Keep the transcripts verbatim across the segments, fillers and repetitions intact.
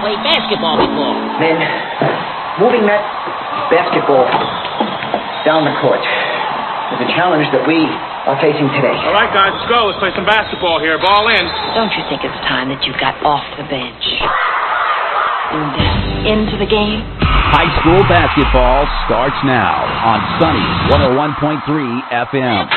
played basketball before. Men, moving that basketball down the court is a challenge that we are facing today. All right, guys, let's go. Let's play some basketball here. Ball in. Don't you think it's time that you got off the bench and into the game? High school basketball starts now on Sunny one oh one point three F M.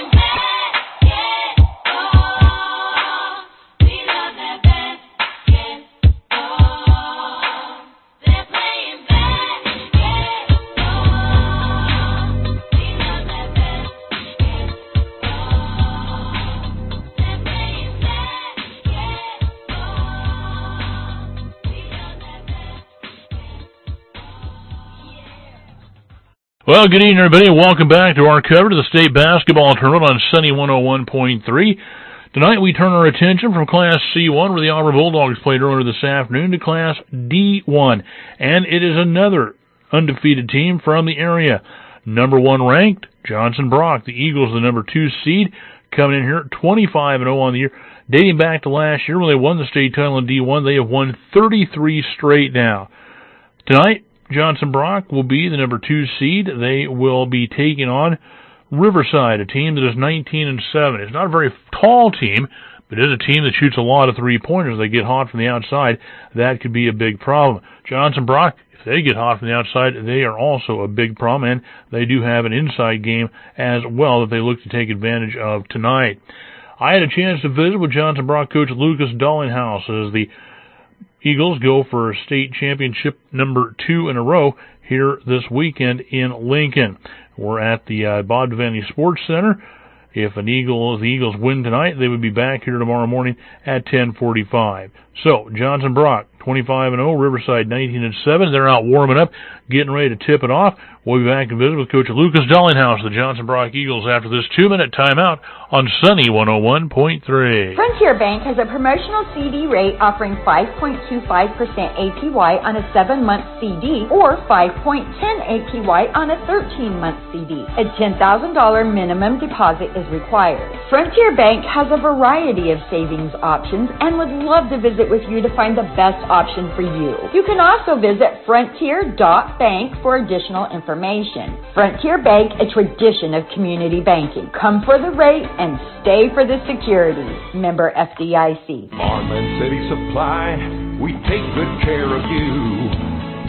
Well, good evening, everybody, and welcome back to our coverage of the state basketball tournament on Sunny one oh one point three. Tonight we turn our attention from Class C one, where the Auburn Bulldogs played earlier this afternoon, to Class D one. And it is another undefeated team from the area. Number one ranked, Johnson Brock. The Eagles, the number two seed, coming in here twenty-five and oh on the year. Dating back to last year when they won the state title in D one, they have won thirty-three straight now. Tonight, Johnson Brock will be the number two seed. They will be taking on Riverside, a team that is nineteen and seven. It's not a very tall team, but it is a team that shoots a lot of three-pointers. They get hot from the outside. That could be a big problem. Johnson Brock, if they get hot from the outside, they are also a big problem, and they do have an inside game as well that they look to take advantage of tonight. I had a chance to visit with Johnson Brock coach Lucas Dollinghouse as the Eagles go for state championship number two in a row here this weekend in Lincoln. We're at the uh, Bob Devaney Sports Center. If an Eagle, the Eagles win tonight, they would be back here tomorrow morning at ten forty-five. So, Johnson Brock, twenty-five and oh, Riverside nineteen and seven. They're out warming up, getting ready to tip it off. We'll be back and visit with Coach Lucas Dollinghouse, the Johnson Brock Eagles, after this two-minute timeout on Sunny one oh one point three. Frontier Bank has a promotional C D rate offering five point two five percent A P Y on a seven-month C D or five point one zero A P Y on a thirteen-month C D. A ten thousand dollars minimum deposit is required. Frontier Bank has a variety of savings options and would love to visit with you to find the best option for you. You can also visit frontier dot bank for additional information. Frontier Bank, a tradition of community banking. Come for the rate and stay for the security. Member F D I C. Farmland City Supply, we take good care of you.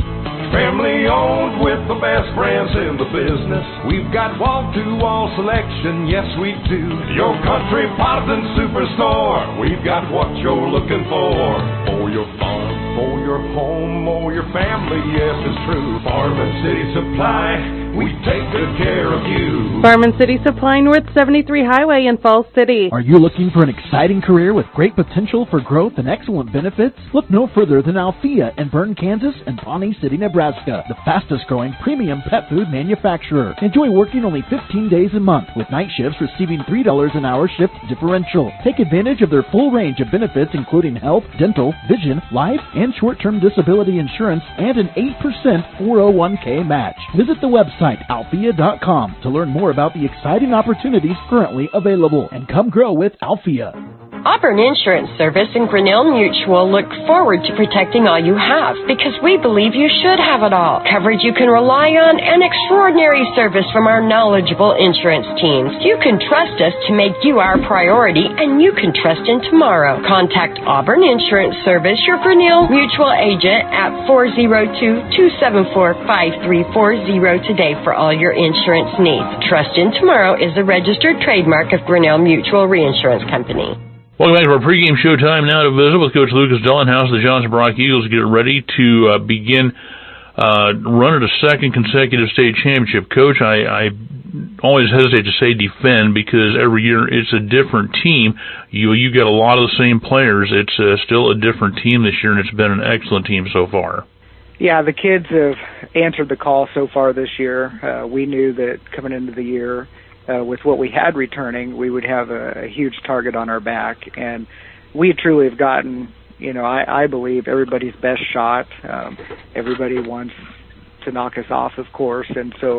Family owned with the best brands in the business. We've got wall-to-wall selection, yes we do. Your Country Potten Superstore, we've got what you're looking for. For your farm, for your home, or your family, yes it's true. Farm and City Supply, we take good care of you. Farm and City Supply, North seventy-three Highway in Falls City. Are you looking for an exciting career with great potential for growth and excellent benefits? Look no further than Althea in Bern, Kansas and Pawnee City, Nebraska, the fastest growing premium pet food manufacturer. Enjoy working only fifteen days a month with night shifts receiving three dollars an hour shift differential. Take advantage of their full range of benefits including health, dental, vision, life, and short-term disability insurance and an eight percent four oh one k match. Visit the website althea dot com to learn more about the exciting opportunities currently available and come grow with Althea. Auburn Insurance Service and Grinnell Mutual look forward to protecting all you have because we believe you should have it all. Coverage you can rely on and extraordinary service from our knowledgeable insurance teams. You can trust us to make you our priority and you can trust in tomorrow. Contact Auburn Insurance Service, your Grinnell Mutual agent at four oh two, two seven four, five three four oh today for all your insurance needs. Trust in Tomorrow is a registered trademark of Grinnell Mutual Reinsurance Company. Welcome back to our pregame show time now to visit with Coach Lucas Dollinghouse. The Johnson Brock Eagles get ready to uh, begin uh, run at a second consecutive state championship. Coach, I, I always hesitate to say defend because every year it's a different team. You you get a lot of the same players. It's uh, still a different team this year, and it's been an excellent team so far. Yeah, the kids have answered the call so far this year. Uh, we knew that coming into the year, Uh, with what we had returning, we would have a, a huge target on our back. And we truly have gotten, you know, I, I believe everybody's best shot. Um, everybody wants to knock us off, of course. And so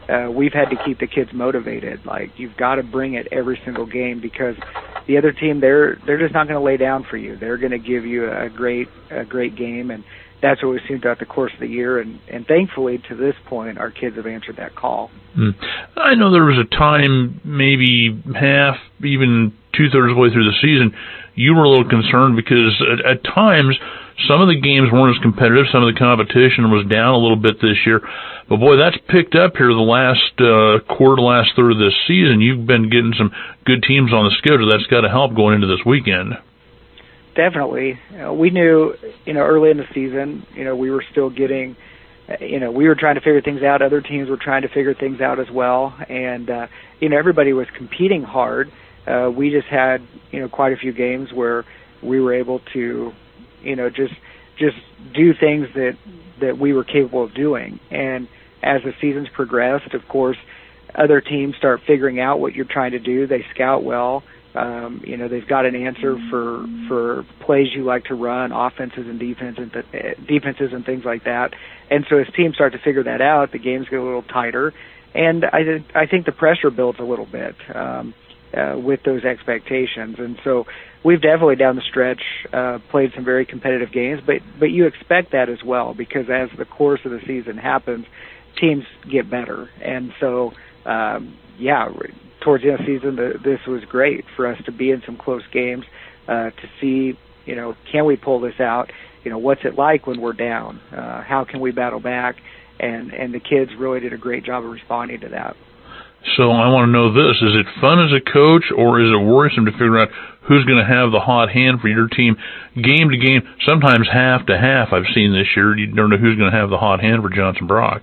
uh, we've had to keep the kids motivated. Like, you've got to bring it every single game, because the other team, they're they're just not going to lay down for you. They're going to give you a great a great game, and that's what we've seen throughout the course of the year. And, and thankfully, to this point, our kids have answered that call. Mm. I know there was a time, maybe half, even two-thirds of the way through the season, you were a little concerned because at, at times some of the games weren't as competitive. Some of the competition was down a little bit this year. But, boy, that's picked up here the last uh, quarter, last third of this season. You've been getting some good teams on the schedule. That's got to help going into this weekend. Definitely. Uh, we knew, you know, early in the season, you know, we were still getting, uh, you know, we were trying to figure things out. Other teams were trying to figure things out as well. And, uh, you know, everybody was competing hard. Uh, we just had, you know, quite a few games where we were able to, you know, just just do things that, that we were capable of doing. And as the season's progressed, of course, other teams start figuring out what you're trying to do. They scout well. Um, you know, they've got an answer for for plays you like to run, offenses and defense and th- defenses and things like that. And so as teams start to figure that out, the games get a little tighter. And I th- I think the pressure builds a little bit um, uh, with those expectations. And so we've definitely down the stretch uh, played some very competitive games, but but you expect that as well, because as the course of the season happens, teams get better. And so, um, yeah, towards the end of the season, the, this was great for us to be in some close games, uh, to see, you know, can we pull this out? You know, what's it like when we're down? Uh, how can we battle back? And, and the kids really did a great job of responding to that. So I want to know this. Is it fun as a coach, or is it worrisome to figure out who's going to have the hot hand for your team game to game, sometimes half to half I've seen this year? You don't know who's going to have the hot hand for Johnson Brock.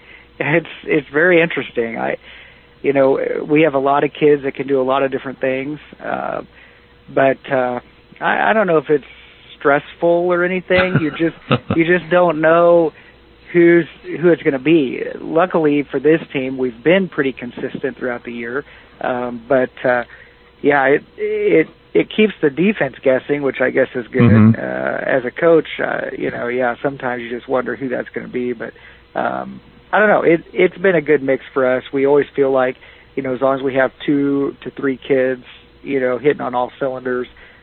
It's it's very interesting. I, you know, we have a lot of kids that can do a lot of different things, uh, but uh, I, I don't know if it's stressful or anything. You just you just don't know who's who it's going to be. Luckily for this team, we've been pretty consistent throughout the year, um, but uh, yeah, it it it keeps the defense guessing, which I guess is good. Mm-hmm. Uh, as a coach, uh, you know, yeah, sometimes you just wonder who that's going to be, but. Um, I don't know. It, it's been a good mix for us. We always feel like, you know, as long as we have two to three kids, you know, hitting on all cylinders,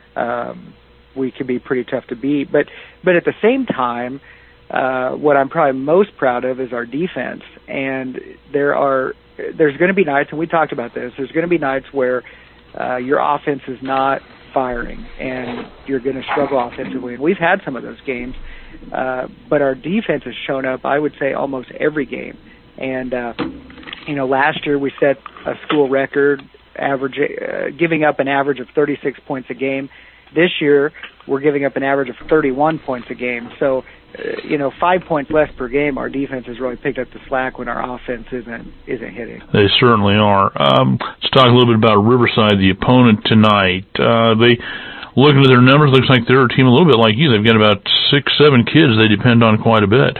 um, we can be pretty tough to beat. But, but at the same time, uh, what I'm probably most proud of is our defense. And there are, there's going to be nights, and we talked about this, there's going to be nights where uh, your offense is not firing and you're going to struggle offensively. And we've had some of those games. Uh, but our defense has shown up, I would say, almost every game. And, uh, you know, last year we set a school record, average, uh, giving up an average of thirty-six points a game. This year we're giving up an average of thirty-one points a game. So, uh, you know, five points less per game, our defense has really picked up the slack when our offense isn't isn't hitting. They certainly are. Um, let's talk a little bit about Riverside, the opponent tonight. Uh, they... Looking at their numbers, looks like they're a team a little bit like you. They've got about six, seven kids they depend on quite a bit.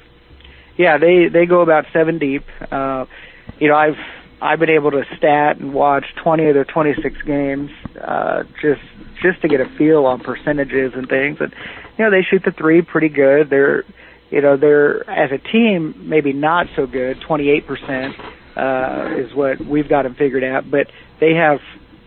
Yeah, they they go about seven deep. Uh, you know, I've I've been able to stat and watch twenty of their twenty-six games, uh, just just to get a feel on percentages and things. And you know, they shoot the three pretty good. They're you know they're as a team maybe not so good. twenty-eight percent uh, is what we've got them figured out, but they have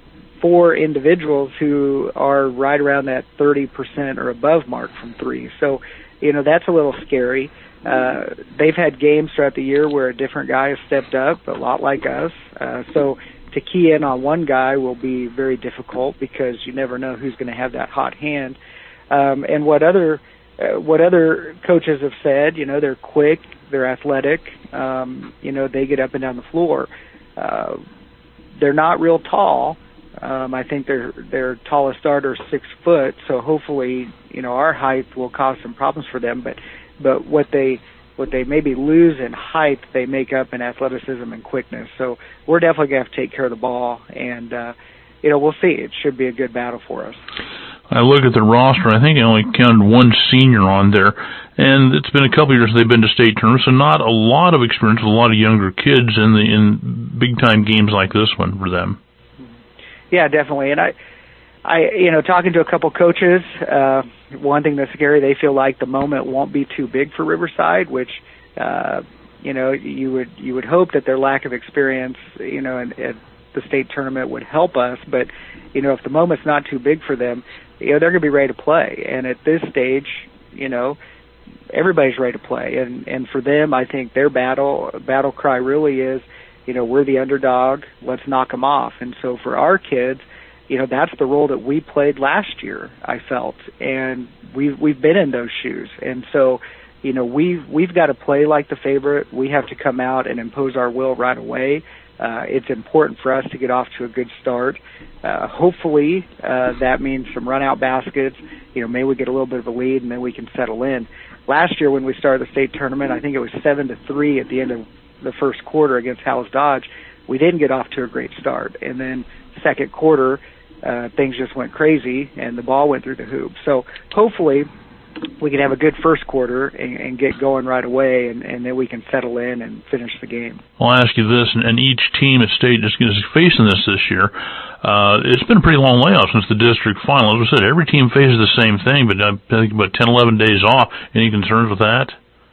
four individuals who are right around that thirty percent or above mark from three. So, you know, that's a little scary. Uh, they've had games throughout the year where a different guy has stepped up, a lot like us. Uh, so to key in on one guy will be very difficult because you never know who's going to have that hot hand. Um, and what other uh, what other coaches have said, you know, they're quick, they're athletic, um, you know, they get up and down the floor. Uh, they're not real tall. Um, I think their their tallest starter is six foot, so hopefully, you know, our height will cause some problems for them. But but what they what they maybe lose in height, they make up in athleticism and quickness. So we're definitely gonna have to take care of the ball, and uh, you know, we'll see. It should be a good battle for us. I look at the roster. I think I only counted one senior on there, and it's been a couple of years they've been to state tournaments, so not a lot of experience with a lot of younger kids in the in big time games like this one for them. Yeah, definitely. And I, I, you know, talking to a couple coaches, uh, one thing that's scary, they feel like the moment won't be too big for Riverside, which, uh, you know, you would you would hope that their lack of experience, you know, at, at the state tournament would help us. But, you know, if the moment's not too big for them, you know, they're going to be ready to play. And at this stage, you know, everybody's ready to play. And, and for them, I think their battle battle cry really is, you know, we're the underdog, let's knock them off. And so for our kids, you know, that's the role that we played last year, I felt. And we've, we've been in those shoes. And so, you know, we've, we've got to play like the favorite. We have to come out and impose our will right away. Uh, it's important for us to get off to a good start. Uh, hopefully, uh, that means some run-out baskets. You know, maybe we get a little bit of a lead and then we can settle in. Last year when we started the state tournament, I think it was seven to three at the end of the first quarter against Howells Dodge. We didn't get off to a great start. And then second quarter, uh, things just went crazy and the ball went through the hoop. So hopefully we can have a good first quarter and, and get going right away, and, and then we can settle in and finish the game. I'll ask you this, and, and each team at state is, is facing this this year. Uh, it's been a pretty long layoff since the district final. As I said, every team faces the same thing, but I think about ten, eleven days off. Any concerns with that?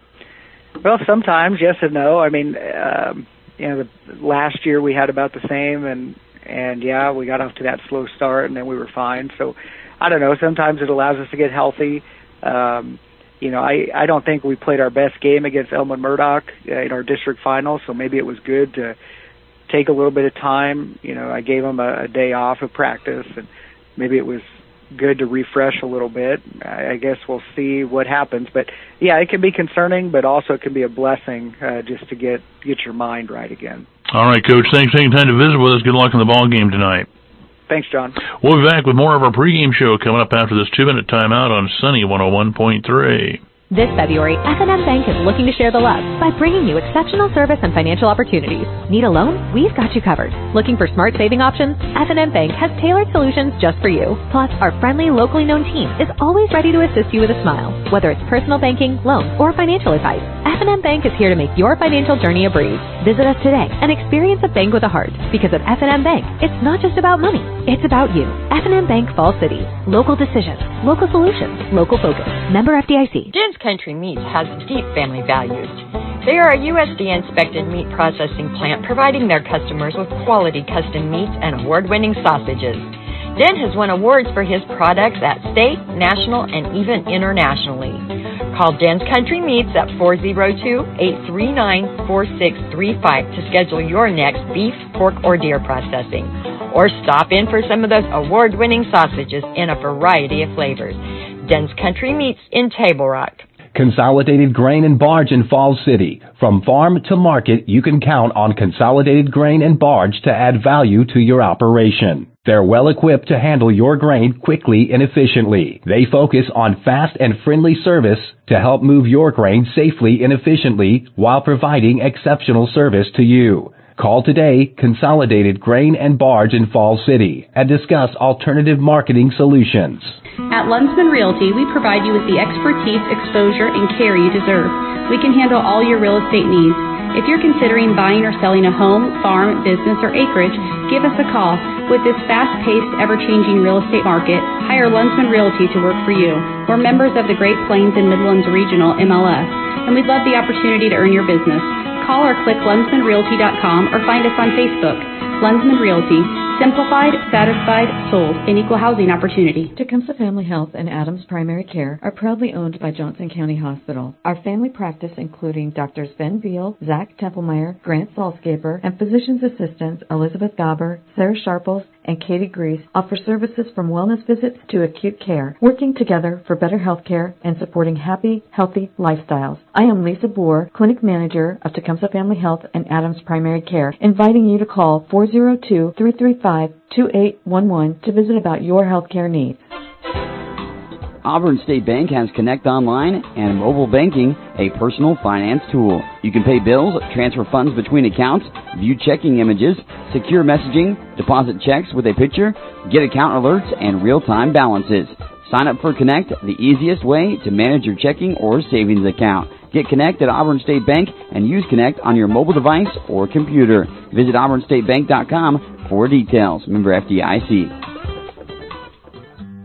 Well, sometimes, yes and no. I mean, um, you know, the, last year we had about the same, and, and yeah, we got off to that slow start, and then we were fine. So, I don't know, sometimes it allows us to get healthy. Um, you know, I, I don't think we played our best game against Elmwood Murdoch uh, in our district final, so maybe it was good to take a little bit of time. You know, I gave them a, a day off of practice, and maybe it was good to refresh a little bit. I, I guess we'll see what happens. But, yeah, it can be concerning, but also it can be a blessing uh, just to get, get your mind right again. All right, Coach. Thanks for taking time to visit with us. Good luck in the ball game tonight. Thanks, John. We'll be back with more of our pregame show coming up after this two-minute timeout on Sunny one oh one point three. This February, F and M Bank is looking to share the love by bringing you exceptional service and financial opportunities. Need a loan? We've got you covered. Looking for smart saving options? F and M Bank has tailored solutions just for you. Plus, our friendly, locally known team is always ready to assist you with a smile. Whether it's personal banking, loans, or financial advice, F and M Bank is here to make your financial journey a breeze. Visit us today and experience a bank with a heart. Because at F and M Bank, it's not just about money. It's about you. F and M Bank Falls City. Local decisions. Local solutions. Local focus. Member F D I C. Den's Country Meats has deep family values. They are a U S D A-inspected meat processing plant providing their customers with quality custom meats and award-winning sausages. Den has won awards for his products at state, national, and even internationally. Call Den's Country Meats at four oh two, eight three nine, four six three five to schedule your next beef, pork, or deer processing. Or stop in for some of those award-winning sausages in a variety of flavors. Den's Country Meats in Table Rock. Consolidated Grain and Barge in Falls City. From farm to market, you can count on Consolidated Grain and Barge to add value to your operation. They're well equipped to handle your grain quickly and efficiently. They focus on fast and friendly service to help move your grain safely and efficiently while providing exceptional service to you. Call today, Consolidated Grain and Barge in Falls City, and discuss alternative marketing solutions. At Lunsman Realty, we provide you with the expertise, exposure, and care you deserve. We can handle all your real estate needs. If you're considering buying or selling a home, farm, business, or acreage, give us a call. With this fast-paced, ever-changing real estate market, hire Lunsman Realty to work for you. We're members of the Great Plains and Midlands Regional M L S, and we'd love the opportunity to earn your business. Call or click lunsman realty dot com or find us on Facebook. Lunsman Realty. Simplified, satisfied, sold, and equal housing opportunity. Tecumseh Family Health and Adams Primary Care are proudly owned by Johnson County Hospital. Our family practice, including Doctors Ben Veal, Zach Templemeyer, Grant Salscaper, and physician's assistants Elizabeth Gauber, Sarah Sharples, and Katie Grease, offer services from wellness visits to acute care, working together for better health care and supporting happy, healthy lifestyles. I am Lisa Boer, Clinic Manager of Tecumseh Family Health and Adams Primary Care, inviting you to call four oh two, three three five, two eight one one to visit about your healthcare needs. Auburn State Bank has Connect Online and mobile banking, a personal finance tool. You can pay bills, transfer funds between accounts, view checking images, secure messaging, deposit checks with a picture, get account alerts, and real-time balances. Sign up for Connect, the easiest way to manage your checking or savings account. Get Connect at Auburn State Bank and use Connect on your mobile device or computer. Visit auburn state bank dot com for details. Member F D I C.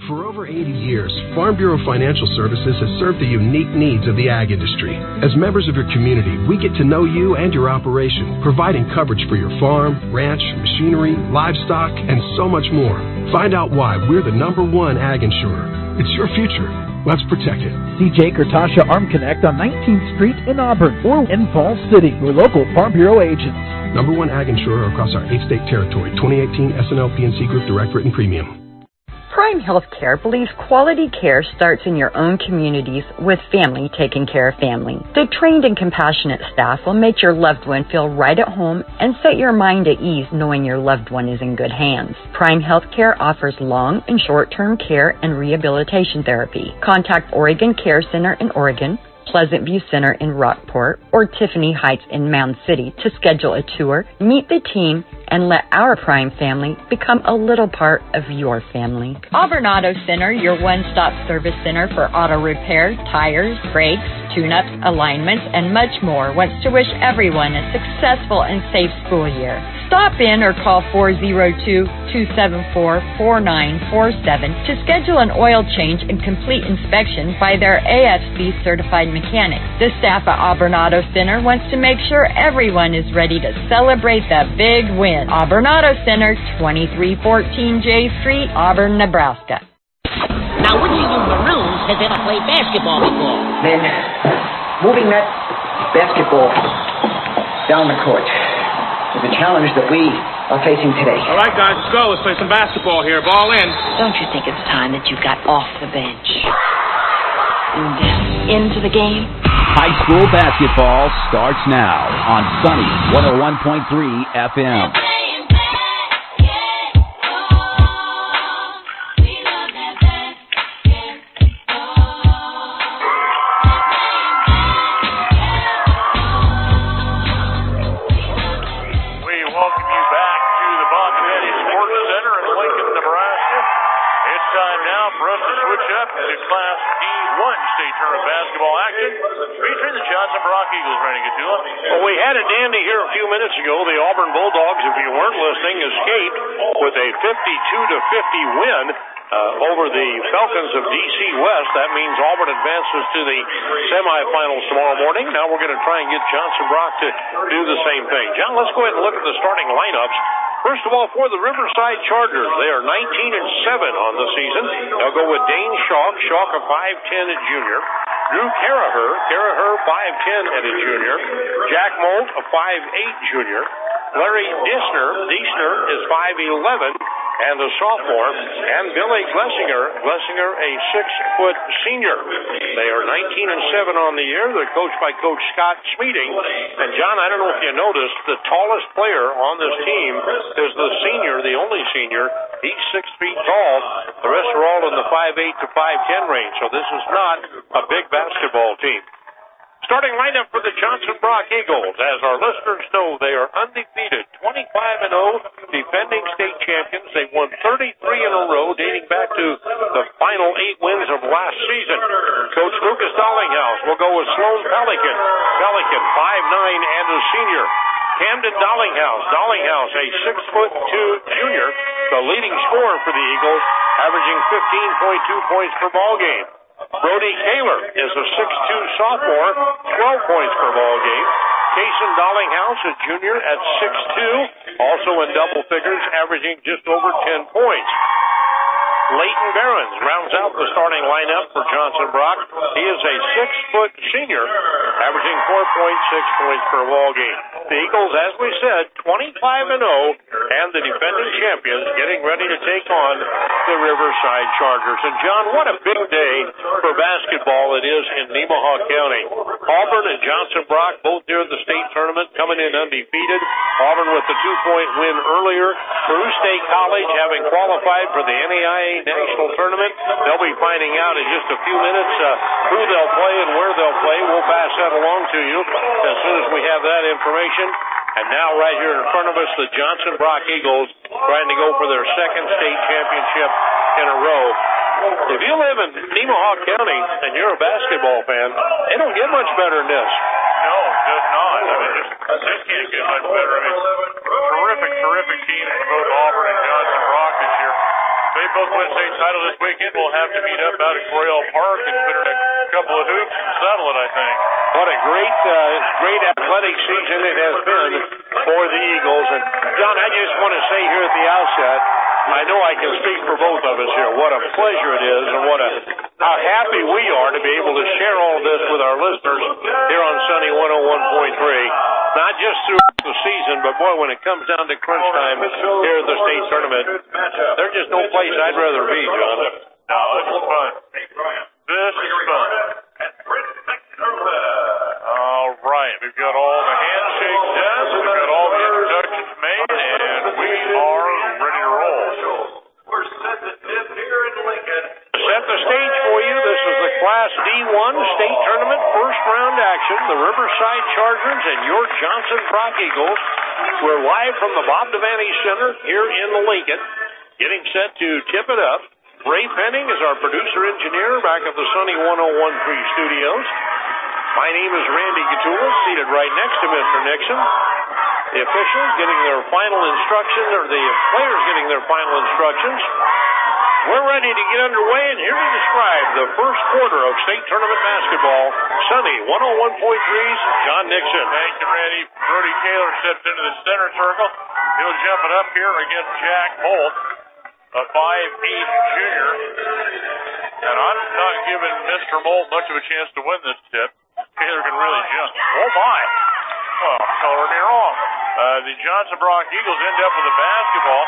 For over eighty years, Farm Bureau Financial Services has served the unique needs of the ag industry. As members of your community, we get to know you and your operation, providing coverage for your farm, ranch, machinery, livestock, and so much more. Find out why we're the number one ag insurer. It's your future. Let's protect it. See Jake or Tasha Arm Connect on nineteenth Street in Auburn or in Falls City, your local Farm Bureau agents. Number one ag insurer across our eight-state territory. twenty eighteen S N L P N C Group Direct Written Premium. Prime Healthcare believes quality care starts in your own communities with family taking care of family. The trained and compassionate staff will make your loved one feel right at home and set your mind at ease knowing your loved one is in good hands. Prime Healthcare offers long and short-term care and rehabilitation therapy. Contact Oregon Care Center in Oregon, Pleasant View Center in Rockport, or Tiffany Heights in Mound City to schedule a tour, meet the team, and let our Prime family become a little part of your family. Auburn Auto Center, your one-stop service center for auto repair, tires, brakes, tune-ups, alignments, and much more, wants to wish everyone a successful and safe school year. Stop in or call four oh two, two seven four, four nine four seven to schedule an oil change and complete inspection by their A F C certified mechanic. The staff at Auburn Auto Center wants to make sure everyone is ready to celebrate the big win. Auburn Auto Center, twenty-three fourteen J Street, Auburn, Nebraska. Now, which of you maroons has ever played basketball before? Men, moving that basketball down the court is a challenge that we are facing today. All right, guys, let's go. Let's play some basketball here. Ball in. Don't you think it's time that you got off the bench and into the game? High school basketball starts now on Sunny one oh one point three F M. Class D one state tournament basketball action featuring the Johnson Brock Eagles ready to do it. Well, we had a dandy here a few minutes ago. The Auburn Bulldogs, if you weren't listening, escaped with a fifty-two to fifty win uh, over the Falcons of D C West. That means Auburn advances to the semifinals tomorrow morning. Now we're going to try and get Johnson Brock to do the same thing. John, let's go ahead and look at the starting lineups. First of all, for the Riverside Chargers, they are nineteen and seven on the season. They'll go with Dane Schalk, Schalk a five ten at junior. Drew Caraher, Caraher five ten at a junior. Jack Molt, a five eight junior. Larry Dissner, Dissner is five eleven and a sophomore. And Billy Glessinger, Glessinger a six foot senior. They are nineteen and seven on the year. They're coached by Coach Scott Smeeting. And John, I don't know if you noticed, the tallest player on this team is the senior, the only senior. He's six feet tall. The rest are all in the five eight to five ten range. So this is not a big basketball team. Starting lineup for the Johnson Brock Eagles. As our listeners know, they are undefeated, twenty-five and oh, defending state champions. They won thirty-three in a row, dating back to the final eight wins of last season. Coach Lucas Dollinghouse will go with Sloan Pelican. Pelican, five nine and a senior. Camden Dollinghouse. Dollinghouse, a six foot two junior, the leading scorer for the Eagles, averaging fifteen point two points per ball game. Brody Kaler is a six two sophomore, twelve points per ball game. Cason Dollinghouse, a junior at six two, also in double figures, averaging just over ten points. Leighton Behrens rounds out the starting lineup for Johnson Brock. He is a six-foot senior, averaging four point six points per ball game. The Eagles, as we said, twenty-five and oh, and the defending champions getting ready to take on the Riverside Chargers. And John, what a big day for basketball it is in Nemaha County. Auburn and Johnson Brock both near the state tournament, coming in undefeated. Auburn with the two-point win earlier. Peru State College having qualified for the N A I A National Tournament. They'll be finding out in just a few minutes uh, who they'll play and where they'll play. We'll pass that along to you as soon as we have that information. And now right here in front of us, the Johnson Brock Eagles trying to go for their second state championship in a row. If you live in Nemaha County and you're a basketball fan, it don't get much better than this. No, it does not. I mean, this, this can't get much better. I mean, terrific, terrific teams for both Auburn and Johnson Brock this year. They both win state title this weekend. We'll have to meet up out at Coryell Park and put in a couple of hoops and settle it, I think. What a great, uh, great athletic season it has been for the Eagles. And, John, I just want to say here at the outset, I know I can speak for both of us here. What a pleasure it is, and what a how happy we are to be able to share all this with our listeners here on Sunny one oh one point three. Not just throughout the season, but boy, when it comes down to crunch time here at the state tournament, there's just no place I'd rather be, John. No, this is fun. This is fun. All right, we've got all the handshakes done, we've got all the introductions made, and we are ready to roll. We're set the tip here in Lincoln. Set the stage for you. This is the Class D one state tournament first round action. The Riverside Chargers and your Johnson Brock Eagles. We're live from the Bob Devaney Center here in the Lincoln, getting set to tip it up. Ray Penning is our producer-engineer back at the Sunny one oh one point three studios. My name is Randy Gatula, seated right next to Mister Nixon. The officials getting their final instructions, or the players getting their final instructions. We're ready to get underway, and here to describe the first quarter of state tournament basketball, Sunny one oh one point three's John Nixon. Thank you, Randy. Brody Kaler steps into the center circle. He'll jump it up here against Jack Holt, a five eight junior. And I'm not giving Mister Molt much of a chance to win this tip. Kaler can really jump. Oh, my. Well, colored me wrong. Uh, the Johnson Brock Eagles end up with a basketball.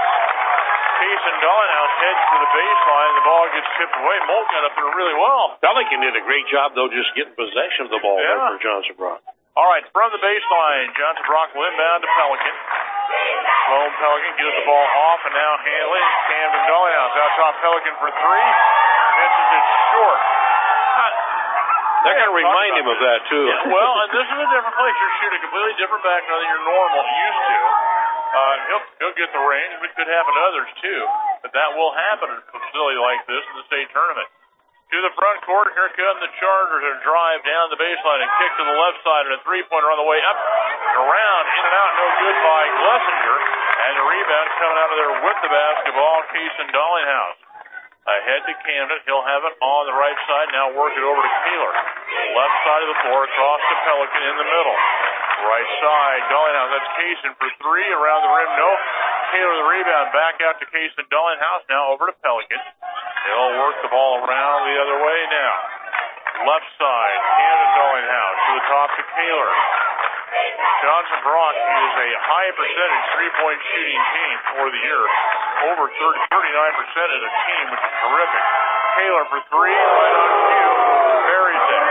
Payson Dollenhouse heads to the baseline. The ball gets tipped away. Molt got up there really well. Pelican did a great job, though, just getting possession of the ball yeah. there for Johnson Brock. All right, from the baseline, Johnson Brock will inbound to Pelican. Sloan Pelican gives the ball off, and now handling Camden Dollenhouse. Out top Pelican for three. Misses it short. Not, They're going to remind him of that, too. Yeah, well, and this is a different place. You're shooting a completely different background than you're normal used to. Uh, he'll, he'll get the range, but it could happen to others, too. But that will happen at a facility like this in the state tournament. To the front court, here come the Chargers and drive down the baseline and kick to the left side, and a three-pointer on the way up and around, in and out, no good by Glessinger. And the rebound coming out of there with the basketball, Kaysen Dollenhouse. Ahead to Camden. He'll have it on the right side. Now work it over to Kaler. Left side of the floor, across to Pelican in the middle. Right side, Dollenhouse. That's Kaysen for three. Around the rim, no. Kaler the rebound. Back out to Kaysen Dollenhouse. Now over to Pelican. They'll work the ball around the other way now. Left side, Camden Dollenhouse. To the top to Kaler. Johnson Brock is a high percentage three-point shooting team for the year. Over thirty, thirty-nine percent as a team, which is terrific. Kaler for three, right on cue. Buries it.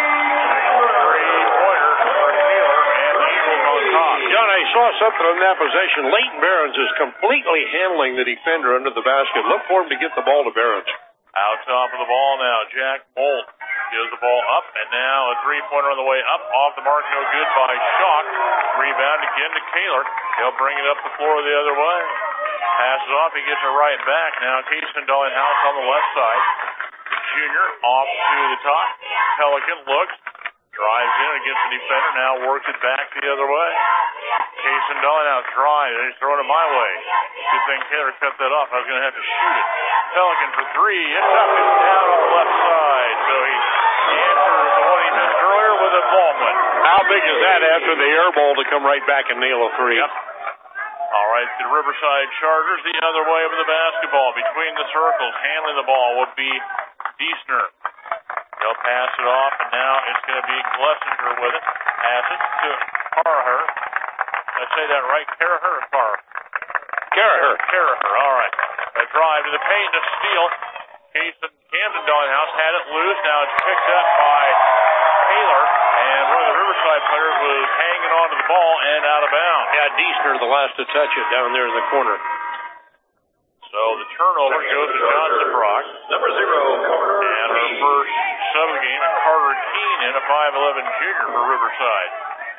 Three-pointer for Kaler, and the Eagles on top. John, I saw something on that possession. Leighton Behrens is completely handling the defender under the basket. Look for him to get the ball to Behrens. Out top of the ball now, Jack Molt gives the ball up, and now a three-pointer on the way up, off the mark, no good by Schock. Rebound again to Kaler. He'll bring it up the floor the other way. Passes off, he gets it right back. Now Kaysen Dollenhouse on the left side. Junior off to the top. Pelican looks, drives in against the defender, now works it back the other way. Kaysen Dollenhouse drives, and he's throwing it my way. Good thing Kaler cut that off. I was going to have to shoot it. Pelican for three. It's up and down on the left side. So he answers the one he missed earlier with a Baldwin. How big is that after the air ball to come right back and nail a three? Yep. All right, the Riverside Chargers the other way with the basketball. Between the circles, handling the ball will be Diesner. He'll pass it off, and now it's going to be Glessinger with it. Pass it to Carher. Did I say that right? Carher or Carr? Carher. Carher, all right. A drive to the paint to steal. Kaysen Camden Dollenhouse had it loose. Now it's picked up by Kaler, and one of the Riverside players was hanging on to the ball and out of bounds. Yeah, Diesner the last to touch it down there in the corner. So the turnover goes to Johnson Brock. Number zero, Carter. And our first sub of the game, Carter Keenan, a five eleven junior for Riverside.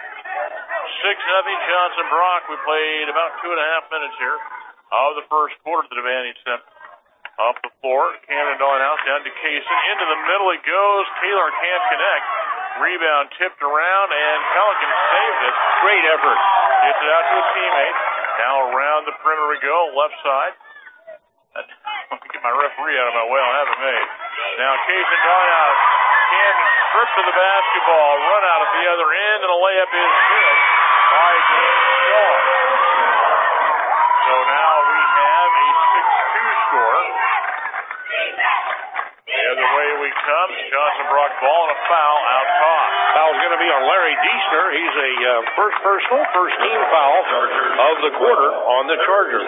six nothing Johnson Brock. We played about two and a half minutes here of the first quarter to the advantage center. Up the floor, Camden Dollenhouse down to Kaysen. Into the middle it goes. Kaler can't connect. Rebound tipped around, and Pelican saves it. Great effort. Gets it out to a teammate. Now around the perimeter we go, left side. have to get my referee out of my way. I'll have it made. Now Kaysen Doghouse can strip to the basketball, run out of the other end, and a layup is good by James Shaw. So now we have a six two score. The other way we come, Johnson Brock ball and a foul out top. Foul's going to be on Larry Deisner. He's a uh, first personal, first team foul of the quarter on the Chargers.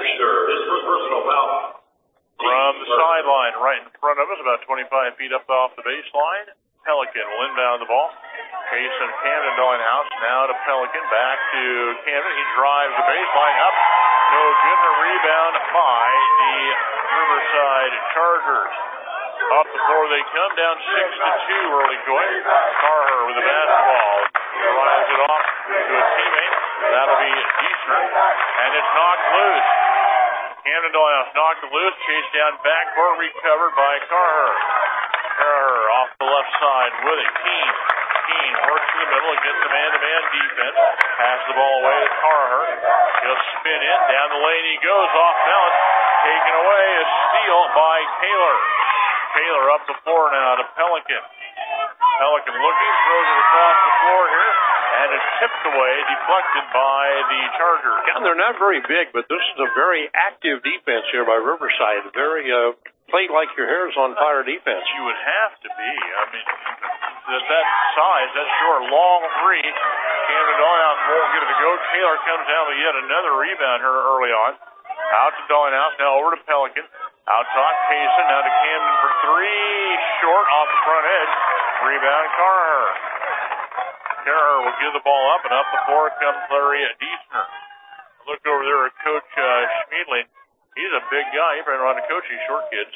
From the sideline, right in front of us, about twenty-five feet up off the baseline, Pelican will inbound the ball. Kaysen Camden Dillinghouse now to Pelican, back to Camden. He drives the baseline up. No good, and a rebound by the Riverside Chargers. Off the floor they come, down six to two early going. Carher with the basketball. Drives it off to a teammate. That'll be Deisner. And it's knocked loose. Camden Dillinghouse knocked it loose. Chased down backcourt, recovered by Carher. Carher off the left side with it. Keene. Keene works in the middle against the man-to-man defense. Passes the ball away to Carher. He'll spin in. Down the lane he goes, off balance. Taken away. A steal by Taylor. Taylor up the floor now to Pelican. Pelican looking, throws it across the floor here, and it's tipped away, deflected by the Chargers. Yeah, they're not very big, but this is a very active defense here by Riverside. Very uh, played like your hair's on fire defense. You would have to be. I mean, at that size, that short, long three. Camden Dillinghouse won't get it to go. Taylor comes down with yet another rebound here early on. Out to Dillinghouse, now over to Pelican. Out top, Kaysen, now to Camden for three. Short off the front edge. Rebound, Carher. Carher will give the ball up, and up the floor comes Larry Deisner. Look over there at Coach uh, Schmiedling. He's a big guy. He probably know how to coach these short kids.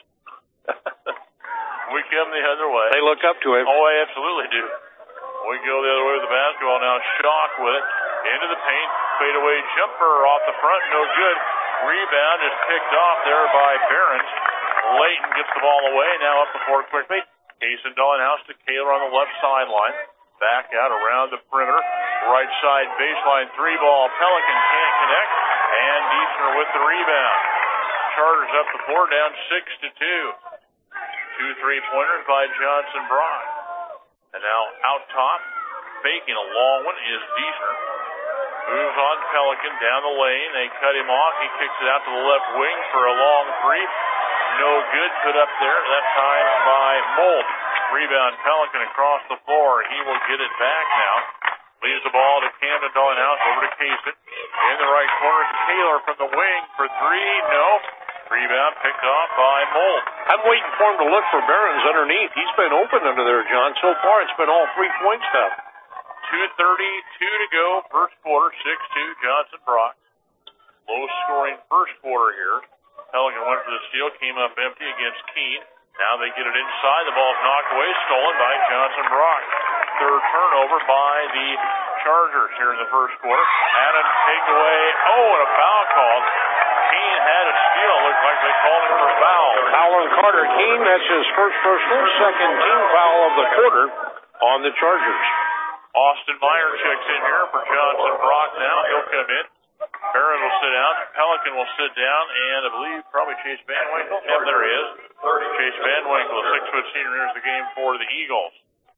We come the other way. They look up to him. Oh, I absolutely do. We go the other way with the basketball now. Shock with it. Into the paint. Fadeaway jumper off the front. No good. Rebound is picked off there by Behrens. Layton gets the ball away. Now up the floor quickly. Kaysen Dillinghouse to Kaler on the left sideline. Back out around the perimeter. Right side baseline three ball. Pelican can't connect. And Deisner with the rebound. Chargers up the floor, down six to two. Two three-pointers by Johnson Brock. And now out top, faking a long one is Deisner. Moves on Pelican down the lane. They cut him off. He kicks it out to the left wing for a long three. No good. Put up there. That time by Molt. Rebound Pelican across the floor. He will get it back now. Leaves the ball to Camden Dillinghouse over to Kaysen. In the right corner, Taylor from the wing for three. No. Rebound picked off by Molt. I'm waiting for him to look for Behrens underneath. He's been open under there, John. So far, it's been all three-point stuff. two thirty-two to go, first quarter, six two, Johnson Brock. Low-scoring first quarter here. Pelican went for the steal, came up empty against Keene. Now they get it inside. The ball's knocked away, stolen by Johnson Brock. Third turnover by the Chargers here in the first quarter. Adams take away. Oh, and a foul call. Keene had a steal. Looked like they called him for foul. Foul on Carter Keene. That's his first personal, second team foul of the quarter on the Chargers. Austin Meyer checks in here for Johnson Brock now. He'll come in. Barron will sit down. Pelican will sit down, and I believe probably Chase Van Winkle. Yep, there he is. Chase Van Winkle, a six-foot senior, enters the game for the Eagles.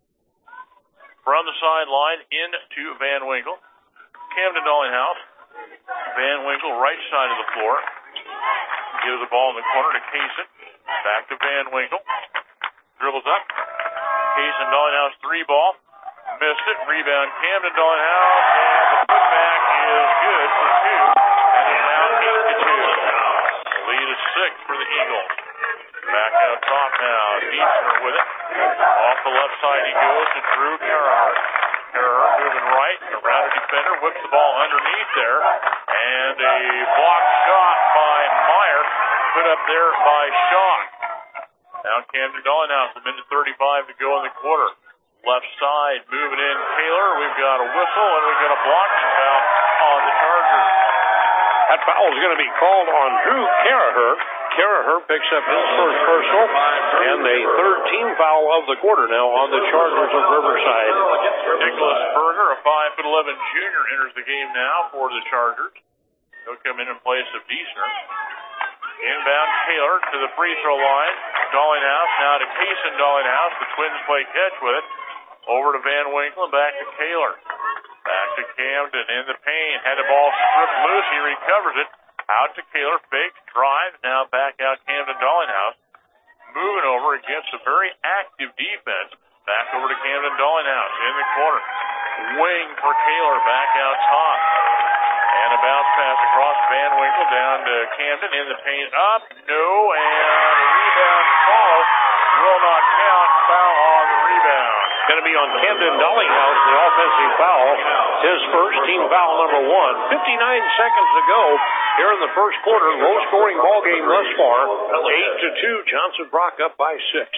From the sideline into Van Winkle. Camden Dillinghouse. Van Winkle, right side of the floor. Gives the ball in the corner to Kaysen. Back to Van Winkle. Dribbles up. Kaysen Dillinghouse three ball. Missed it. Rebound Camden Dillinghouse. And the putback is good for two. And it's now eight to two. The lead is six for the Eagles. Back out top now. Deisner with it. Off the left side he goes to Drew Carrer. Carrer moving right. Around a defender. Whips the ball underneath there. And a block shot by Meyer. Put up there by Shaw. Now Camden Dillinghouse. A minute thirty-five to go in the quarter. Left side, moving in Taylor. We've got a whistle, and we've got a blocking foul on the Chargers. That foul is going to be called on Drew Carraher. Carraher picks up his first personal, and a third team foul of the quarter now on the Chargers of Riverside. Nicholas Berger, a five foot eleven junior, enters the game now for the Chargers. He'll come in in place of Deisner. Inbound Taylor to the free throw line. Dollinghouse now to Kaysen Dollinghouse. The Twins play catch with it. Over to Van Winkle and back to Taylor. Back to Camden in the paint. Had the ball stripped loose. He recovers it. Out to Taylor. Fake. Drive. Now back out Camden Dollinghouse. Moving over against a very active defense. Back over to Camden Dollinghouse in the corner. Wing for Taylor back out top. And a bounce pass across Van Winkle down to Camden in the paint. Up. No. And a rebound call. Will not count. Foul on the rebound. Going to be on Camden Dollinghouse, the offensive foul. His first, team foul number one. fifty-nine seconds to go here in the first quarter. Low-scoring ball game thus far. eight to two. Johnson Brock up by six.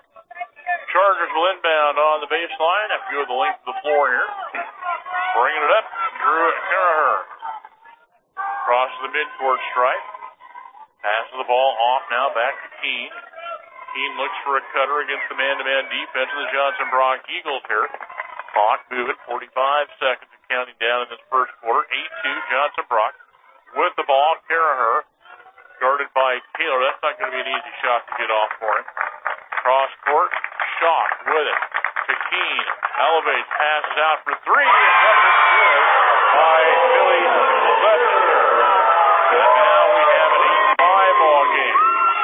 Chargers will inbound on the baseline after you go the length of the floor here. Bringing it up, Drew Caraher. Crosses the midcourt stripe. Passes the ball off now back to Keene. Keene looks for a cutter against the man-to-man defense of the Johnson Brock Eagles here. Clock moving, forty-five seconds and counting down in this first quarter. eight two, Johnson Brock with the ball. Caraher guarded by Taylor. That's not going to be an easy shot to get off for him. Cross court, shot with it to Keene. Elevates, passes out for three, and that is good by Billy Fletcher. And now we have an eight five ball game.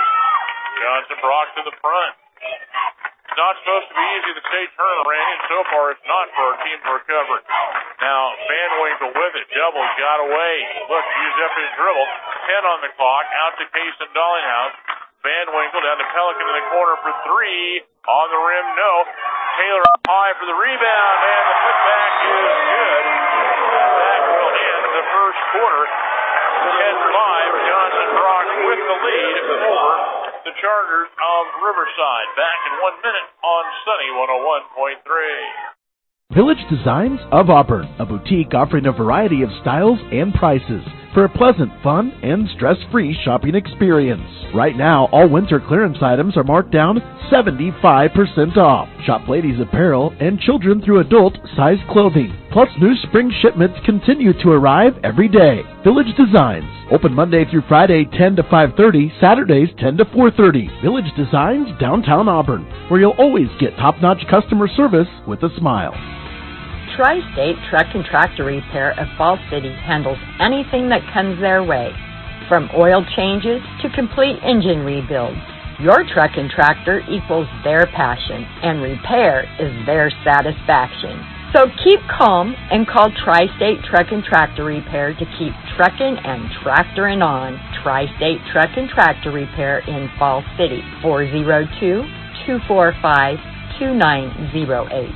Johnson Brock to the front. It's not supposed to be easy to state tournament, Randy, and so far it's not for our team to recover. Now, Van Winkle with it. Double got away. Look, used up his dribble. ten on the clock. Out to Kaysen Dollinghouse. Van Winkle down to Pelican in the corner for three. On the rim, no. Taylor up high for the rebound, and the putback is good. That will end the first quarter. ten five, Johnson Brock with the lead over the Chargers of Riverside. Back in one minute on Sunny one oh one point three. Village Designs of Auburn, a boutique offering a variety of styles and prices for a pleasant, fun, and stress-free shopping experience. Right now, all winter clearance items are marked down seventy-five percent off. Shop ladies' apparel and children through adult-sized clothing. Plus, new spring shipments continue to arrive every day. Village Designs, open Monday through Friday, ten to five thirty, Saturdays, ten to four thirty. Village Designs, downtown Auburn, where you'll always get top-notch customer service with a smile. Tri-State Truck and Tractor Repair of Falls City handles anything that comes their way, from oil changes to complete engine rebuilds. Your truck and tractor equals their passion, and repair is their satisfaction. So keep calm and call Tri-State Truck and Tractor Repair to keep trucking and tractoring on. Tri-State Truck and Tractor Repair in Falls City, four oh two, two four five, two nine oh eight.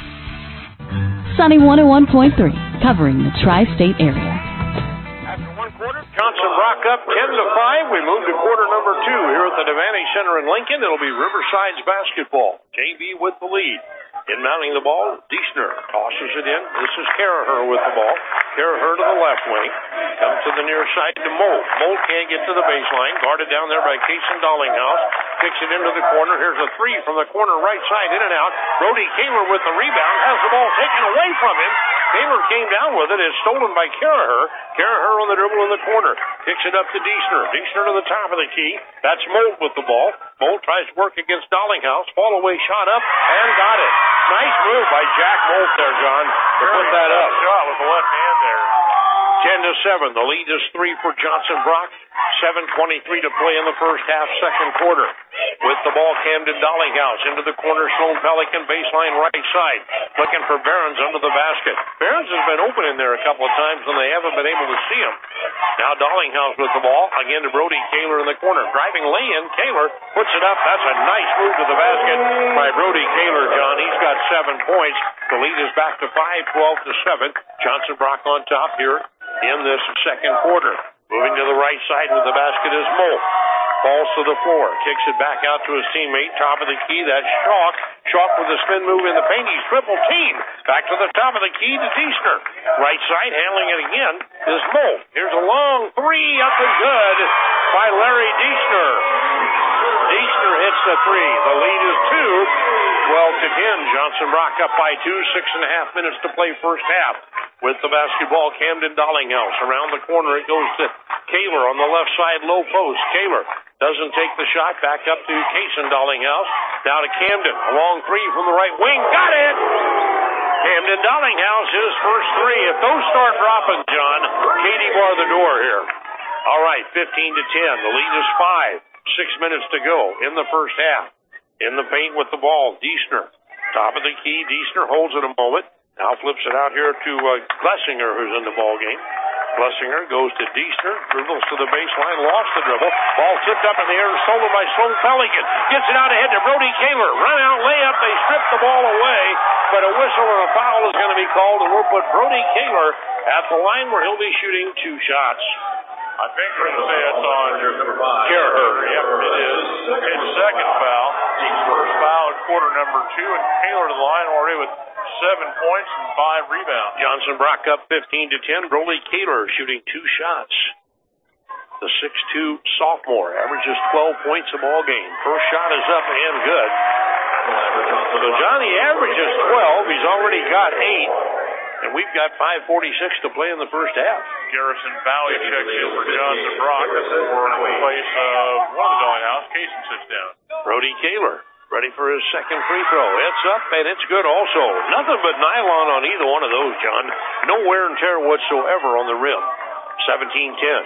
Sunny one oh one point three, covering the tri-state area. After one quarter, Johnson Brock up ten to five. We move to quarter number two here at the Devaney Center in Lincoln. It'll be Riverside's basketball. J V with the lead. Inmounting the ball, Deisner tosses it in. This is Caraher with the ball. Caraher to the left wing. Comes to the near side to Molt. Molt can't get to the baseline. Guarded down there by Kaysen Dollinghouse. Kicks it into the corner. Here's a three from the corner right side. In and out. Brody Kaler with the rebound. Has the ball taken away from him. Kaler came down with it. It's stolen by Caraher. Caraher on the dribble in the corner. Kicks it up to Deisner. Deisner to the top of the key. That's Molt with the ball. Molt tries to work against Dollinghouse. Fall away shot up and got it. Nice move by Jack Molt there, John, to put that up. Shot with the left hand there. ten to seven. The lead is three for Johnson Brock. seven twenty-three to play in the first half, second quarter. With the ball, Camden Dollinghouse into the corner, Sloan Pelican, baseline right side. Looking for Behrens under the basket. Behrens has been open in there a couple of times, and they haven't been able to see him. Now Dollinghouse with the ball. Again to Brody Kaler in the corner. Driving lay-in. Kaler puts it up. That's a nice move to the basket by Brody Kaler, John. He's got seven points. The lead is back to five, twelve to seven. Johnson Brock on top here in this second quarter. Moving to the right side with the basket is Molt. Falls to the floor. Kicks it back out to his teammate. Top of the key. That's Schalk. Schalk with the spin move in the paint. He's triple teamed. Back to the top of the key to Deisner. Right side handling it again is Molt. Here's a long three up and good by Larry Deisner. Deisner hits the three. The lead is two. twelve to ten. Johnson Brock up by two. Six and a half minutes to play first half. With the basketball, Camden Dollinghouse. Around the corner it goes to Kaler on the left side, low post. Kaler doesn't take the shot. Back up to Kaysen Dollinghouse. Now to Camden. A long three from the right wing. Got it! Camden Dollinghouse, his first three. If those start dropping, John, Katie bar the door here. All right, fifteen to ten. The lead is five. Six minutes to go in the first half. In the paint with the ball, Diesner. Top of the key, Diesner holds it a moment. Now flips it out here to uh, Glessinger, who's in the ball game. Glessinger goes to Diesner, dribbles to the baseline, lost the dribble. Ball tipped up in the air and stolen by Sloan Pelican. Gets it out ahead to Brody Kaler. Run out, layup. They strip the ball away, but a whistle and a foul is going to be called, and we'll put Brody Kaler at the line where he'll be shooting two shots. I think we're going to say it's on Karaher. Yep, it is. His second foul. First foul at quarter number two, and Kaler to the line already with seven points and five rebounds. Johnson Brock up fifteen to ten. Brody Kaler shooting two shots. The six two sophomore averages twelve points a ball game. First shot is up and good. So Johnny averages twelve. He's already got eight. And we've got five forty-six to play in the first half. Garrison Bowie checks in for Johnson Brock for the place of one of the Dollinghouse. Kaysen sits down. Brody Kaler ready for his second free throw. It's up, and it's good also. Nothing but nylon on either one of those, John. No wear and tear whatsoever on the rim. seventeen ten.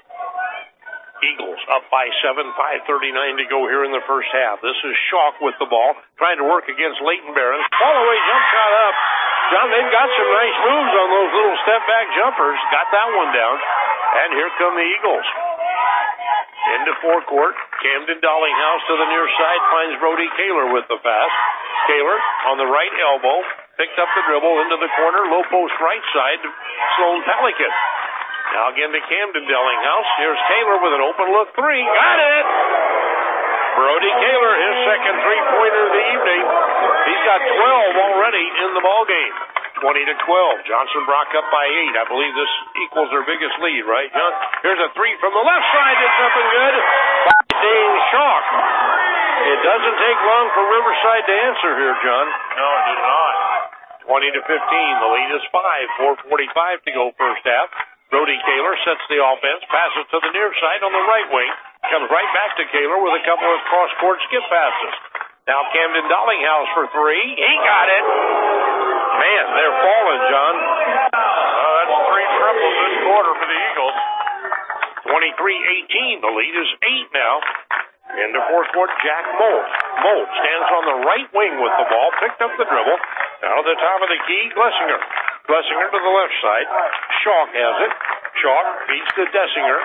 Eagles up by seven, five thirty-nine to go here in the first half. This is Schalk with the ball, trying to work against Leighton Barron. Fall away jump shot up. John, they've got some nice moves on those little step-back jumpers. Got that one down. And here come the Eagles. Into forecourt. Camden Dollinghouse to the near side. Finds Brody Kaler with the pass. Kaler on the right elbow. Picked up the dribble into the corner. Low post right side to Sloan Pelican. Now again to Camden Dollinghouse. Here's Kaler with an open look three. Got it! Brody Kaler, his second three-pointer of the evening. He's got twelve already in the ball game. twenty to twelve. Johnson Brock up by eight. I believe this equals their biggest lead, right, John? Here's a three from the left side. It's up and good by Dane Schalk. It doesn't take long for Riverside to answer here, John. No, it does not. twenty to fifteen. The lead is five. four forty-five to go first half. Brody Kaler sets the offense, passes to the near side on the right wing. Comes right back to Kaler with a couple of cross-court skip passes. Now Camden Dollinghouse for three. He got it. Man, they're falling, John. Uh, that's three triples this quarter for the Eagles. twenty-three eighteen. The lead is eight now. Into forecourt, Jack Molt. Molt stands on the right wing with the ball. Picked up the dribble. Now to the top of the key, Glessinger. Glessinger to the left side. Schalk has it. Schalk feeds to Dessinger.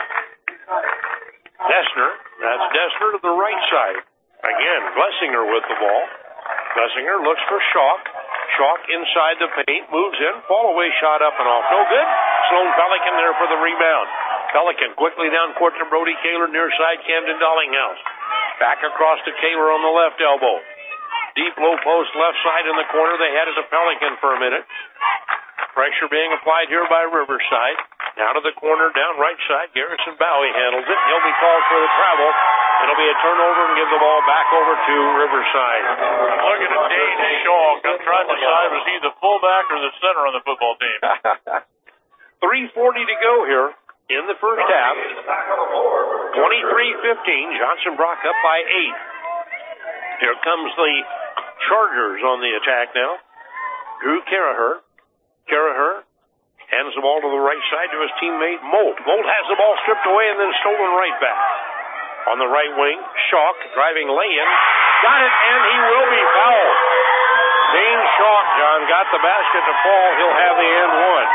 Dessner. That's Dessner to the right side. Again, Glessinger with the ball. Glessinger looks for Schalk. Schalk inside the paint. Moves in. Fall away shot up and off. No good. Sloan Pelican there for the rebound. Pelican quickly down court to Brody Kaler. Near side, Camden Dollinghouse. Back across to Kaler on the left elbow. Deep low post left side in the corner. They had it to Pelican for a minute. Pressure being applied here by Riverside. Now to the corner, down right side. Garrison Bowie handles it. He'll be called for the travel. It'll be a turnover and give the ball back over to Riverside. I'm looking at Dane Schalk. I'm trying to decide was he the fullback or the center on the football team. three forty to go here in the first half. twenty-three fifteen. Johnson Brock up by eight. Here comes the Chargers on the attack now. Drew Karaher. Karaher hands the ball to the right side to his teammate Molt. Molt has the ball stripped away and then stolen right back. On the right wing, Schalk driving lay-in. Got it, and he will be fouled. Dane Schalk, John, got the basket to fall. He'll have the end one.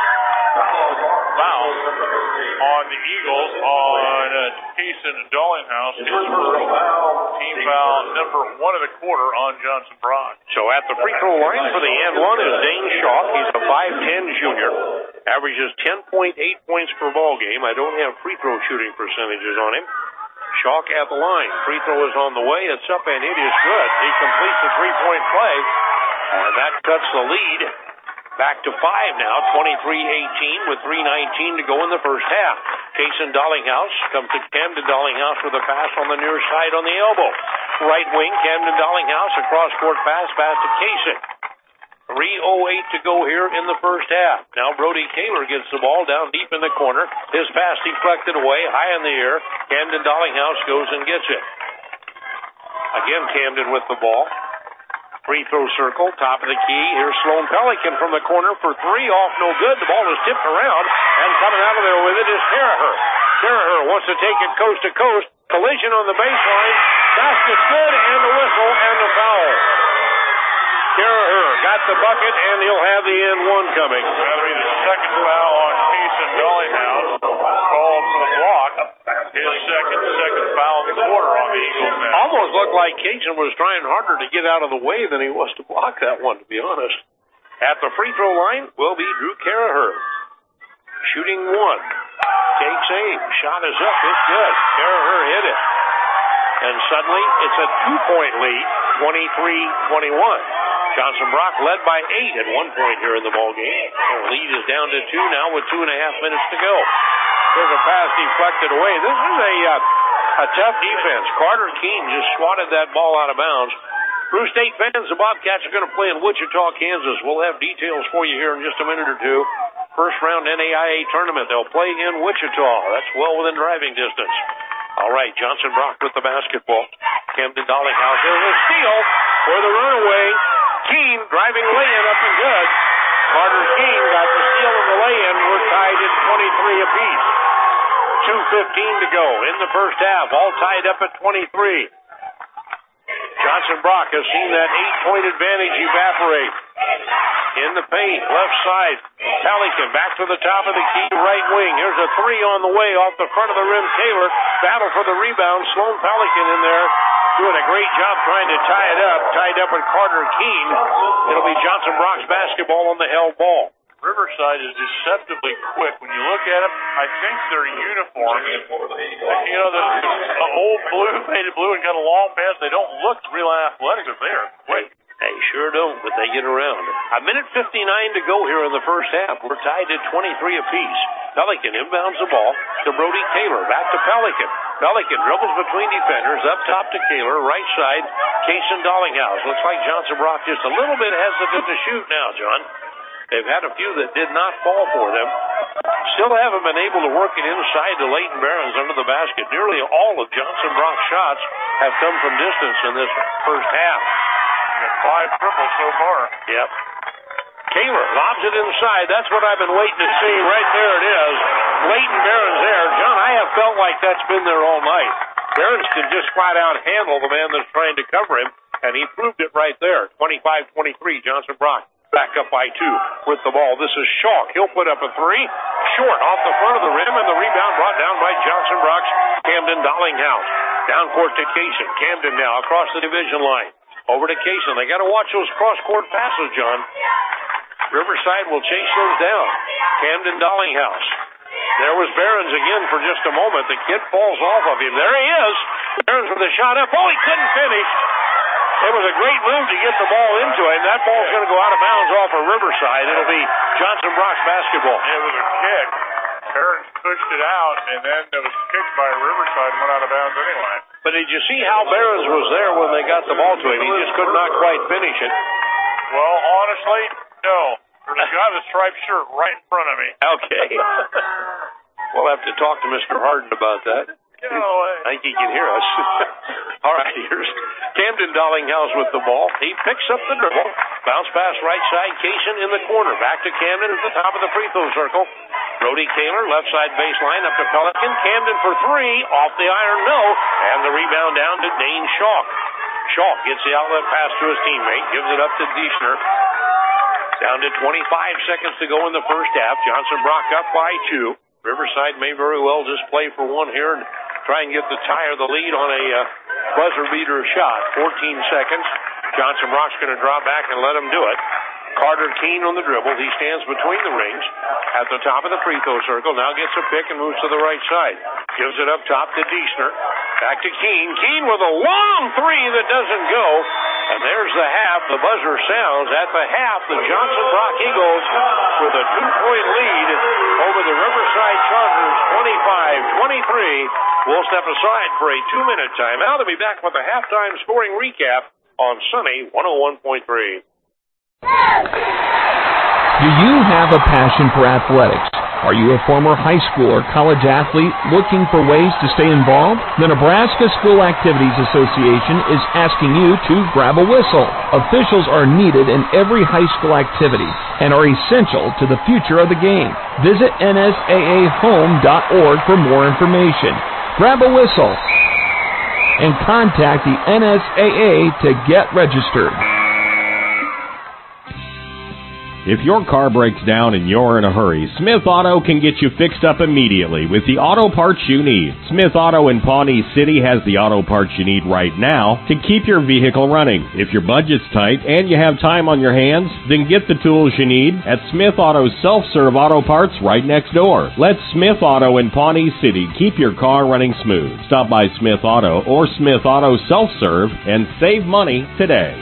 Foul on the Eagles on uh, Kaysen Dollinghouse. His first team foul number one of the quarter on Johnson Brock. So at the free throw line for the end one is Dane Schalk. He's a five ten junior. Averages ten point eight points per ball game. I don't have free throw shooting percentages on him. Schalk at the line. Free throw is on the way. It's up and it is good. He completes the three-point play. And that cuts the lead back to five now, twenty-three eighteen with three nineteen to go in the first half. Kaysen Dollinghouse comes to Camden Dollinghouse with a pass on the near side on the elbow. Right wing, Camden Dollinghouse, a cross-court pass, pass to Kaysen. three oh eight to go here in the first half. Now Brody Kaler gets the ball down deep in the corner. His pass deflected away, high in the air. Camden Dollinghouse goes and gets it. Again, Camden with the ball. Free throw circle, top of the key. Here's Sloan Pelican from the corner for three, off no good. The ball is tipped around, and coming out of there with it is Caraher. Caraher wants to take it coast to coast. Collision on the baseline. Basket's good, and the whistle, and the foul. Caraher got the bucket, and he'll have the end one coming. That'll be the second foul on Cason Dollinghouse. Called for the block. His second, second foul of the quarter on the Eagles now. Almost looked like Cason was trying harder to get out of the way than he was to block that one, to be honest. At the free throw line will be Drew Caraher. Shooting one. Takes aim. Shot is up. It's good. Caraher hit it. And suddenly, it's a two-point lead, twenty-three twenty-one. Johnson Brock led by eight at one point here in the ballgame. The lead is down to two now with two and a half minutes to go. There's a pass deflected away. This is a uh, a tough defense. Carter Keene just swatted that ball out of bounds. Bruce State fans, the Bobcats are going to play in Wichita, Kansas. We'll have details for you here in just a minute or two. First round N A I A tournament. They'll play in Wichita. That's well within driving distance. All right, Johnson Brock with the basketball. Camden Dollinghouse. There's a steal for the runaway. Keene driving lay-in up and good. Carter Keene got the steal of the lay-in. We're tied at twenty-three apiece. two fifteen to go in the first half. All tied up at twenty-three. Johnson Brock has seen that eight-point advantage evaporate. In the paint, left side. Pelican back to the top of the key, right wing. Here's a three on the way off the front of the rim. Taylor battle for the rebound. Sloan Pelican in there doing a great job trying to tie it up. Tied up with Carter Keene. It'll be Johnson Brock's basketball on the held ball. Riverside is deceptively quick. When you look at them, I think their uniforms, you know, the, the old blue, faded blue, and got a long pass. They don't look real athletic, but they are quick. They sure don't, but they get around. A minute fifty-nine to go here in the first half. We're tied at twenty-three apiece. Pelican inbounds the ball to Brody Kaler. Back to Pelican. Pelican dribbles between defenders. Up top to Kaler. Right side, Cason Dollinghouse. Looks like Johnson Brock just a little bit hesitant to shoot now, John. They've had a few that did not fall for them. Still haven't been able to work it inside to Leighton Barons under the basket. Nearly all of Johnson Brock's shots have come from distance in this first half. Five triples so far. Yep. Kaler lobs it inside. That's what I've been waiting to see. Right there it is. Leighton Barons there. John, I have felt like that's been there all night. Barons can just flat out handle the man that's trying to cover him, and he proved it right there. twenty-five twenty-three, Johnson Brock. Back up by two with the ball. This is Schalk. He'll put up a three. Short off the front of the rim, and the rebound brought down by Johnson Brock's Camden Dollinghouse. Down court to Cason. Camden now across the division line. Over to Cason. They got to watch those cross-court passes, John. Riverside will chase those down. Camden Dollinghouse. There was Barons again for just a moment. The kid falls off of him. There he is. Barons with a shot up. Oh, he couldn't finish. It was a great move to get the ball into it, and that ball's going to go out of bounds off of Riverside. It'll be Johnson Brock's basketball. It was a kick. Barons pushed it out, and then it was kicked by Riverside and went out of bounds anyway. But did you see how Barons was there when they got the ball to him? He just could not quite finish it. Well, honestly, no. There's a guy with a striped shirt right in front of me. Okay. We'll have to talk to Mister Harden about that. Get away. I think he can hear us. All right, here's Camden Dollinghouse with the ball. He picks up the dribble. Bounce pass right side. Cason in the corner. Back to Camden at the top of the free throw circle. Brody Kaler, left side baseline up to Pelican. Camden for three. Off the iron, no. And the rebound down to Dane Schalk. Schalk gets the outlet pass to his teammate. Gives it up to Deisner. Down to twenty-five seconds to go in the first half. Johnson Brock up by two. Riverside may very well just play for one here and try and get the tie or the lead on a uh, buzzer beater shot. fourteen seconds. Johnson Brock's going to draw back and let him do it. Carter Keene on the dribble. He stands between the rings at the top of the free throw circle. Now gets a pick and moves to the right side. Gives it up top to Deisner. Back to Keene. Keene with a long three that doesn't go. And there's the half. The buzzer sounds. At the half, the Johnson Brock Eagles with a two-point lead over the Riverside Chargers, twenty-five twenty-three. We'll step aside for a two-minute timeout. They'll be back with a halftime scoring recap on Sunny one oh one point three. Do you have a passion for athletics? Are you a former high school or college athlete looking for ways to stay involved? The Nebraska School Activities Association is asking you to grab a whistle. Officials are needed in every high school activity and are essential to the future of the game. Visit N S A A home dot org for more information. Grab a whistle and contact the N S A A to get registered. If your car breaks down and you're in a hurry, Smith Auto can get you fixed up immediately with the auto parts you need. Smith Auto in Pawnee City has the auto parts you need right now to keep your vehicle running. If your budget's tight and you have time on your hands, then get the tools you need at Smith Auto's self-serve auto parts right next door. Let Smith Auto in Pawnee City keep your car running smooth. Stop by Smith Auto or Smith Auto Self-Serve and save money today.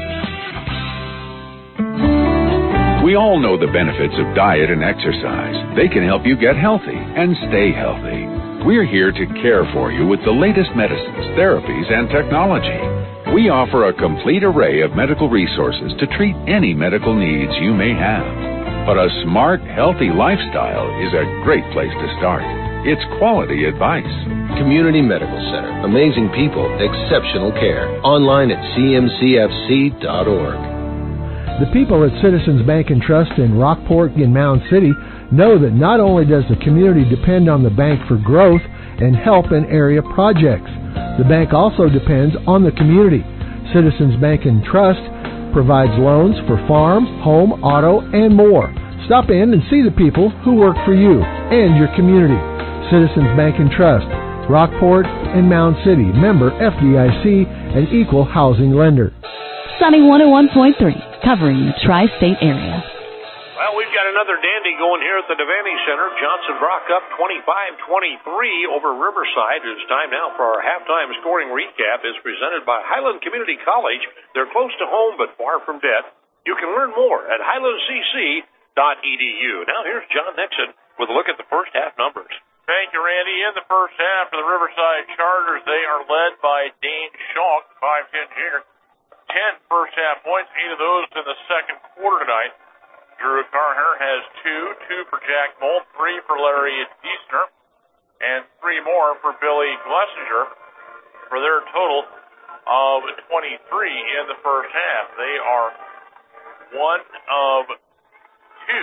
We all know the benefits of diet and exercise. They can help you get healthy and stay healthy. We're here to care for you with the latest medicines, therapies, and technology. We offer a complete array of medical resources to treat any medical needs you may have. But a smart, healthy lifestyle is a great place to start. It's quality advice. Community Medical Center. Amazing people, exceptional care. Online at C M C F C dot org. The people at Citizens Bank and Trust in Rockport and Mound City know that not only does the community depend on the bank for growth and help in area projects, the bank also depends on the community. Citizens Bank and Trust provides loans for farm, home, auto, and more. Stop in and see the people who work for you and your community. Citizens Bank and Trust, Rockport and Mound City, member F D I C, an equal housing lender. Sunny one oh one point three, covering the tri-state area. Well, we've got another dandy going here at the Devaney Center. Johnson Brock up twenty-five twenty-three over Riverside. It's time now for our halftime scoring recap. It's presented by Highland Community College. They're close to home but far from debt. You can learn more at highland c c dot e d u. Now here's John Nixon with a look at the first half numbers. Thank you, Randy. In the first half for the Riverside Chargers, they are led by Dane Schalk, five ten junior. ten first half points, eight of those in the second quarter tonight. Drew Carher has two, two for Jack Molt, three for Larry Diesner, and three more for Billy Glessinger for their total of twenty-three in the first half. They are one of two,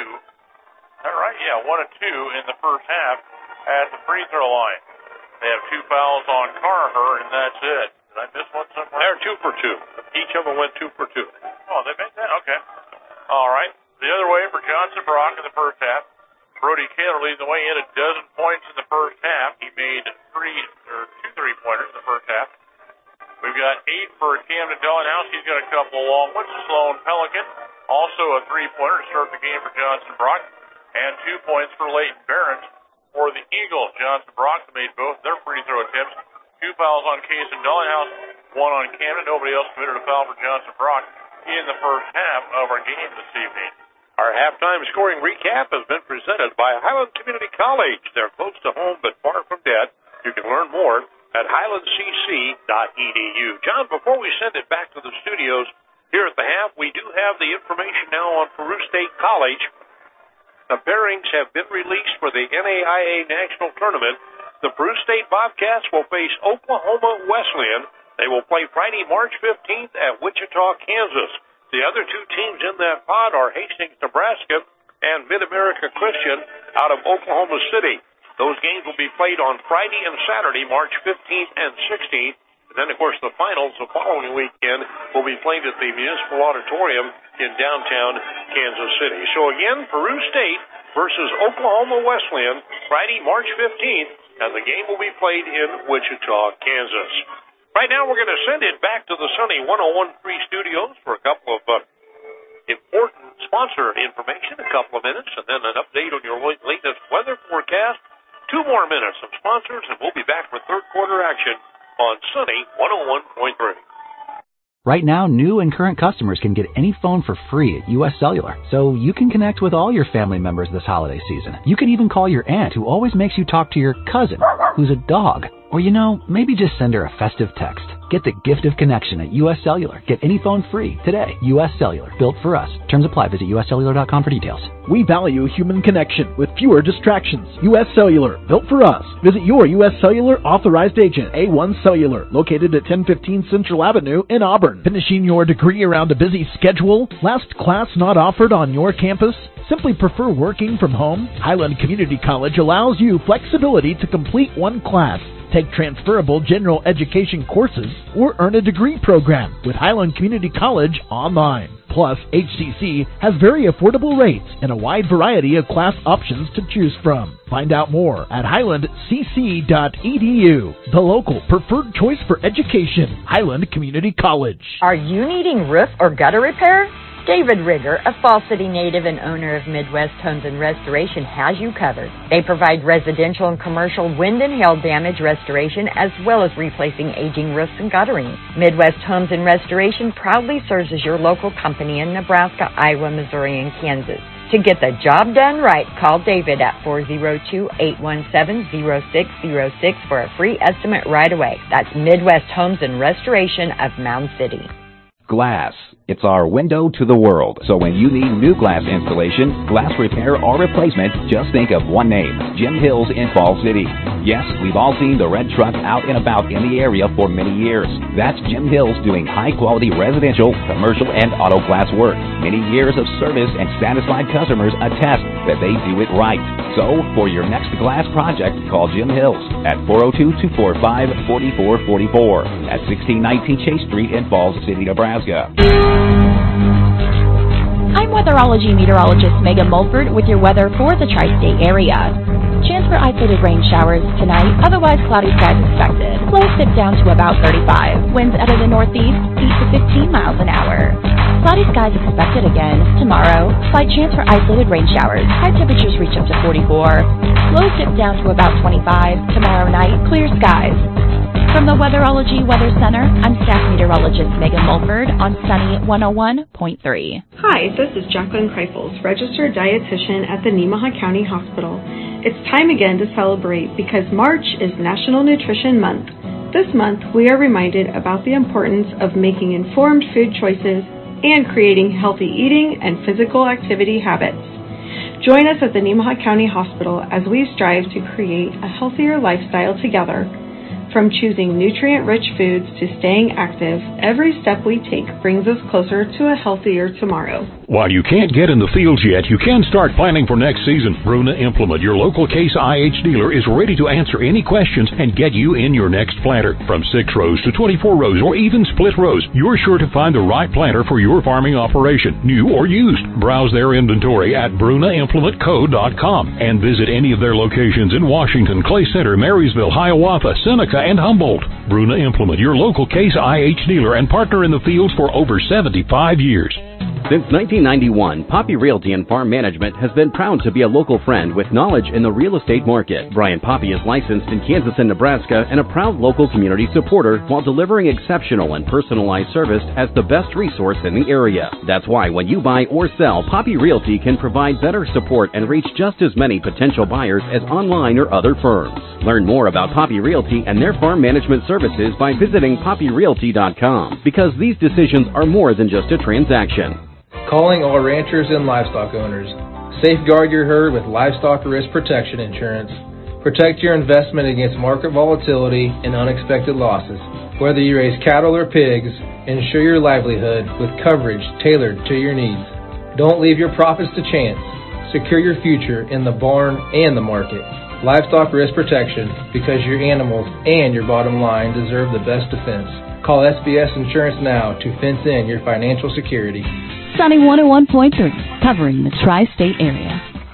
is that right? Yeah, one of two in the first half at the free throw line. They have two fouls on Carher, and that's it. Did I miss one somewhere? They're two for two. Each of them went two for two. Oh, they made that? Okay. All right. The other way for Johnson Brock in the first half. Brody Kaler leading the way in a dozen points in the first half. He made three or two three-pointers in the first half. We've got eight for Camden Dellenhouse. He's got a couple of long ones. Sloan Pelican, also a three-pointer to start the game for Johnson Brock. And two points for Leighton Barons for the Eagles. Johnson Brock made both their free throw attempts. Two fouls on Case and Dellenhouse, one on Camden. Nobody else committed a foul for Johnson Brock in the first half of our game this evening. Our halftime scoring recap has been presented by Highland Community College. They're close to home but far from debt. You can learn more at highland c c dot e d u. John, before we send it back to the studios here at the half, we do have the information now on Peru State College. The pairings have been released for the N A I A National Tournament. The Peru State Bobcats will face Oklahoma Wesleyan. They will play Friday, March fifteenth at Wichita, Kansas. The other two teams in that pod are Hastings, Nebraska, and Mid-America Christian out of Oklahoma City. Those games will be played on Friday and Saturday, March fifteenth and sixteenth. And then, of course, the finals the following weekend will be played at the Municipal Auditorium in downtown Kansas City. So again, Peru State versus Oklahoma Wesleyan, Friday, March fifteenth, and the game will be played in Wichita, Kansas. Right now, we're going to send it back to the Sunny one oh one point three studios for a couple of uh, important sponsor information, a couple of minutes, and then an update on your latest weather forecast. Two more minutes of sponsors, and we'll be back for third quarter action on Sunny one oh one point three. Right now, new and current customers can get any phone for free at U S Cellular, so you can connect with all your family members this holiday season. You can even call your aunt, who always makes you talk to your cousin, who's a dog. Or, you know, maybe just send her a festive text. Get the gift of connection at U S Cellular. Get any phone free today. U S Cellular, built for us. Terms apply. Visit U S cellular dot com for details. We value human connection with fewer distractions. U S Cellular, built for us. Visit your U S Cellular authorized agent, A one Cellular, located at ten fifteen Central Avenue in Auburn. Finishing your degree around a busy schedule? Last class not offered on your campus? Simply prefer working from home? Highland Community College allows you flexibility to complete one class, take transferable general education courses, or earn a degree program with Highland Community College online. Plus, H C C has very affordable rates and a wide variety of class options to choose from. Find out more at highland c c dot e d u, the local preferred choice for education, Highland Community College. Are you needing roof or gutter repair? David Rigger, a Fall City native and owner of Midwest Homes and Restoration, has you covered. They provide residential and commercial wind and hail damage restoration as well as replacing aging roofs and guttering. Midwest Homes and Restoration proudly serves as your local company in Nebraska, Iowa, Missouri, and Kansas. To get the job done right, call David at four oh two, eight one seven, oh six oh six for a free estimate right away. That's Midwest Homes and Restoration of Mound City. Glass. It's our window to the world. So when you need new glass installation, glass repair, or replacement, just think of one name, Jim Hills in Fall City. Yes, we've all seen the red truck out and about in the area for many years. That's Jim Hills doing high-quality residential, commercial, and auto glass work. Many years of service and satisfied customers attest that they do it right. So, for your next glass project, call Jim Hills at four oh two, two four five, four four four four at sixteen nineteen Chase Street in Falls City, Nebraska. I'm weatherology meteorologist Megan Mulford with your weather for the tri-state area. Chance for isolated rain showers tonight, otherwise cloudy skies expected. Lows dip down to about thirty-five. Winds out of the northeast, eight to fifteen miles an hour. Cloudy skies expected again tomorrow. Slight chance for isolated rain showers. High temperatures reach up to forty-four. Lows dip down to about twenty-five. Tomorrow night, clear skies. From the Weatherology Weather Center, I'm staff meteorologist Megan Mulford on Sunny one oh one point three. Hi, this is Jacqueline Kreifels, registered dietitian at the Nemaha County Hospital. It's time again to celebrate because March is National Nutrition Month. This month, we are reminded about the importance of making informed food choices and creating healthy eating and physical activity habits. Join us at the Nemaha County Hospital as we strive to create a healthier lifestyle together. From choosing nutrient-rich foods to staying active, every step we take brings us closer to a healthier tomorrow. While you can't get in the fields yet, you can start planning for next season. Bruna Implement, your local Case I H dealer, is ready to answer any questions and get you in your next planter. From six rows to twenty-four rows or even split rows, you're sure to find the right planter for your farming operation, new or used. Browse their inventory at bruna implement co dot com and visit any of their locations in Washington, Clay Center, Marysville, Hiawatha, Seneca, and Humboldt. Bruna Implement, your local Case I H dealer and partner in the fields for over seventy-five years. Since nineteen ninety-one, Poppy Realty and Farm Management has been proud to be a local friend with knowledge in the real estate market. Brian Poppy is licensed in Kansas and Nebraska and a proud local community supporter while delivering exceptional and personalized service as the best resource in the area. That's why when you buy or sell, Poppy Realty can provide better support and reach just as many potential buyers as online or other firms. Learn more about Poppy Realty and their farm management services by visiting poppy realty dot com because these decisions are more than just a transaction. Calling all ranchers and livestock owners. Safeguard your herd with livestock risk protection insurance. Protect your investment against market volatility and unexpected losses. Whether you raise cattle or pigs, ensure your livelihood with coverage tailored to your needs. Don't leave your profits to chance. Secure your future in the barn and the market. Livestock risk protection because your animals and your bottom line deserve the best defense. Call S B S Insurance now to fence in your financial security. Sunny one oh one point three, covering the tri-state area.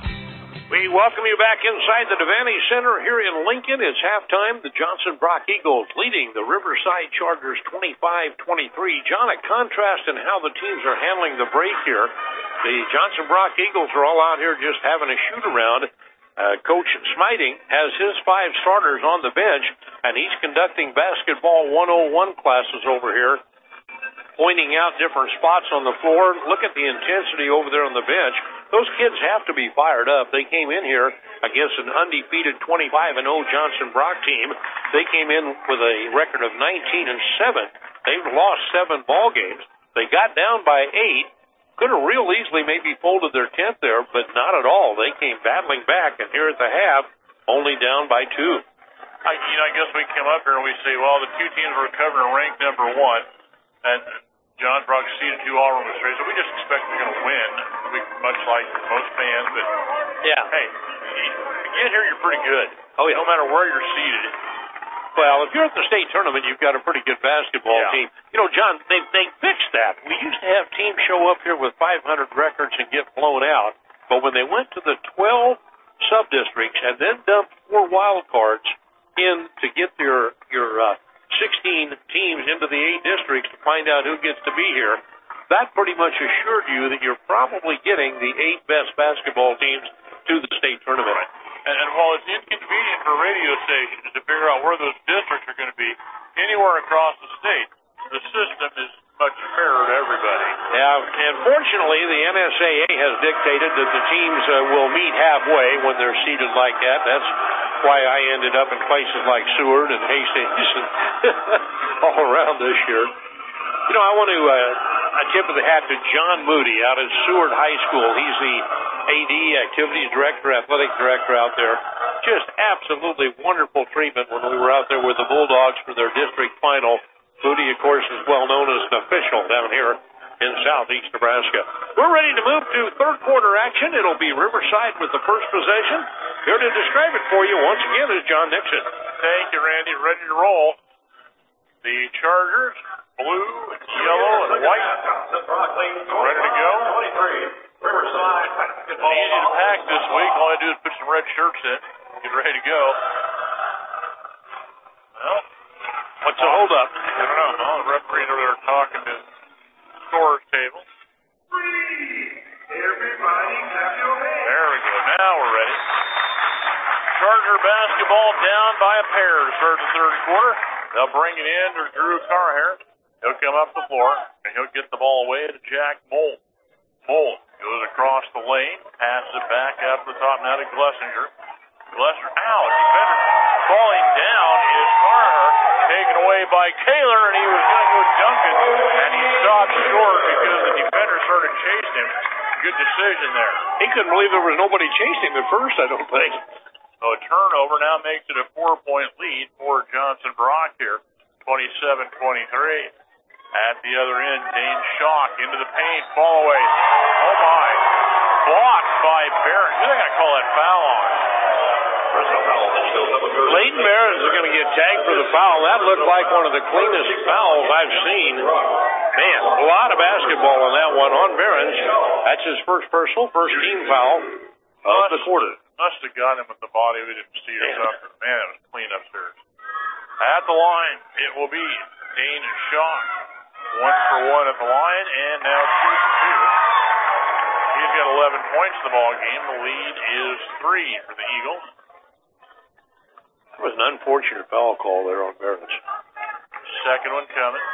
We welcome you back inside the Devaney Center here in Lincoln. It's halftime. The Johnson Brock Eagles leading the Riverside Chargers twenty-five twenty-three. John, a contrast in how the teams are handling the break here. The Johnson Brock Eagles are all out here just having a shoot-around. Uh, Coach Smiting has his five starters on the bench, and he's conducting basketball one oh one classes over here, pointing out different spots on the floor. Look at the intensity over there on the bench. Those kids have to be fired up. They came in here against an undefeated twenty-five and oh Johnson Brock team. They came in with a record of nineteen and seven. They've lost seven ball games. They got down by eight. Could have real easily maybe folded their tenth there, but not at all. They came battling back, and here at the half, only down by two. I, you know, I guess we come up here and we say, well, the two teams were covering ranked number one, and John Brock seeded two Auburn was straight, so we just expect they're going to win, we, much like most fans. But yeah, hey, you get here, you're pretty good. Oh yeah, no matter where you're seated. Well, if you're at the state tournament, you've got a pretty good basketball yeah. team. You know, John, they they fixed that. We used to have teams show up here with five hundred records and get blown out, but when they went to the twelve sub-districts and then dumped four wild cards in to get your your uh, sixteen teams into the eight districts to find out who gets to be here, that pretty much assured you that you're probably getting the eight best basketball teams to the state tournament. Right. And, and while it's inconvenient for radio stations to figure out where those districts are going to be anywhere across the state, the system is much fairer to everybody. Yeah, and fortunately, the N S A A has dictated that the teams uh, will meet halfway when they're seated like that. That's why I ended up in places like Seward and Hastings and all around this year. You know, I want to uh, a tip of the hat to John Moody out at Seward High School. He's the A D, Activities Director, Athletic Director out there. Just absolutely wonderful treatment when we were out there with the Bulldogs for their district final. Moody, of course, is well known as an official down here in southeast Nebraska. We're ready to move to third quarter action. It'll be Riverside with the first possession. Here to describe it for you once again is John Nixon. Thank you, Randy. Ready to roll. The Chargers, blue, yellow, and white. Ready to go. Riverside. Easy to pack this week. All I do is put some red shirts in. Get ready to go. Well, what's the hold up? I don't know. Well, the referee's over there talking to the scorer's table. Everybody clap your hands. There we go. Now we're ready. Charger basketball down by a pair to start the third quarter. They'll bring it in to Drew Carhair. He'll come up the floor, and he'll get the ball away to Jack Moult. Moult goes across the lane, passes it back up the top now to Glessinger. Glessinger, ow, defender falling down is Carhair, taken away by Kaler, and he was going to go dunk it, and he stopped short because the defender started chasing him. Good decision there. He couldn't believe there was nobody chasing him at first, I don't think. So a turnover now makes it a four-point lead for Johnson Brock here, twenty-seven twenty-three. At the other end, Dane Schock into the paint, fall away. Oh, my. Blocked by Barron. Who they got to call that foul on? Leighton Barron is going to get tagged for the foul. That looked like one of the cleanest fouls I've seen. Man, a lot of basketball on that one on Barron's. That's his first personal, first team foul of the quarter. Must have got him with the body. We didn't see or something. Man, it was clean upstairs. At the line, it will be Dane Schock. One for one at the line, and now two for two. He's got eleven points in the ball game. The lead is three for the Eagles. That was an unfortunate foul call there on Barron's. Second one coming.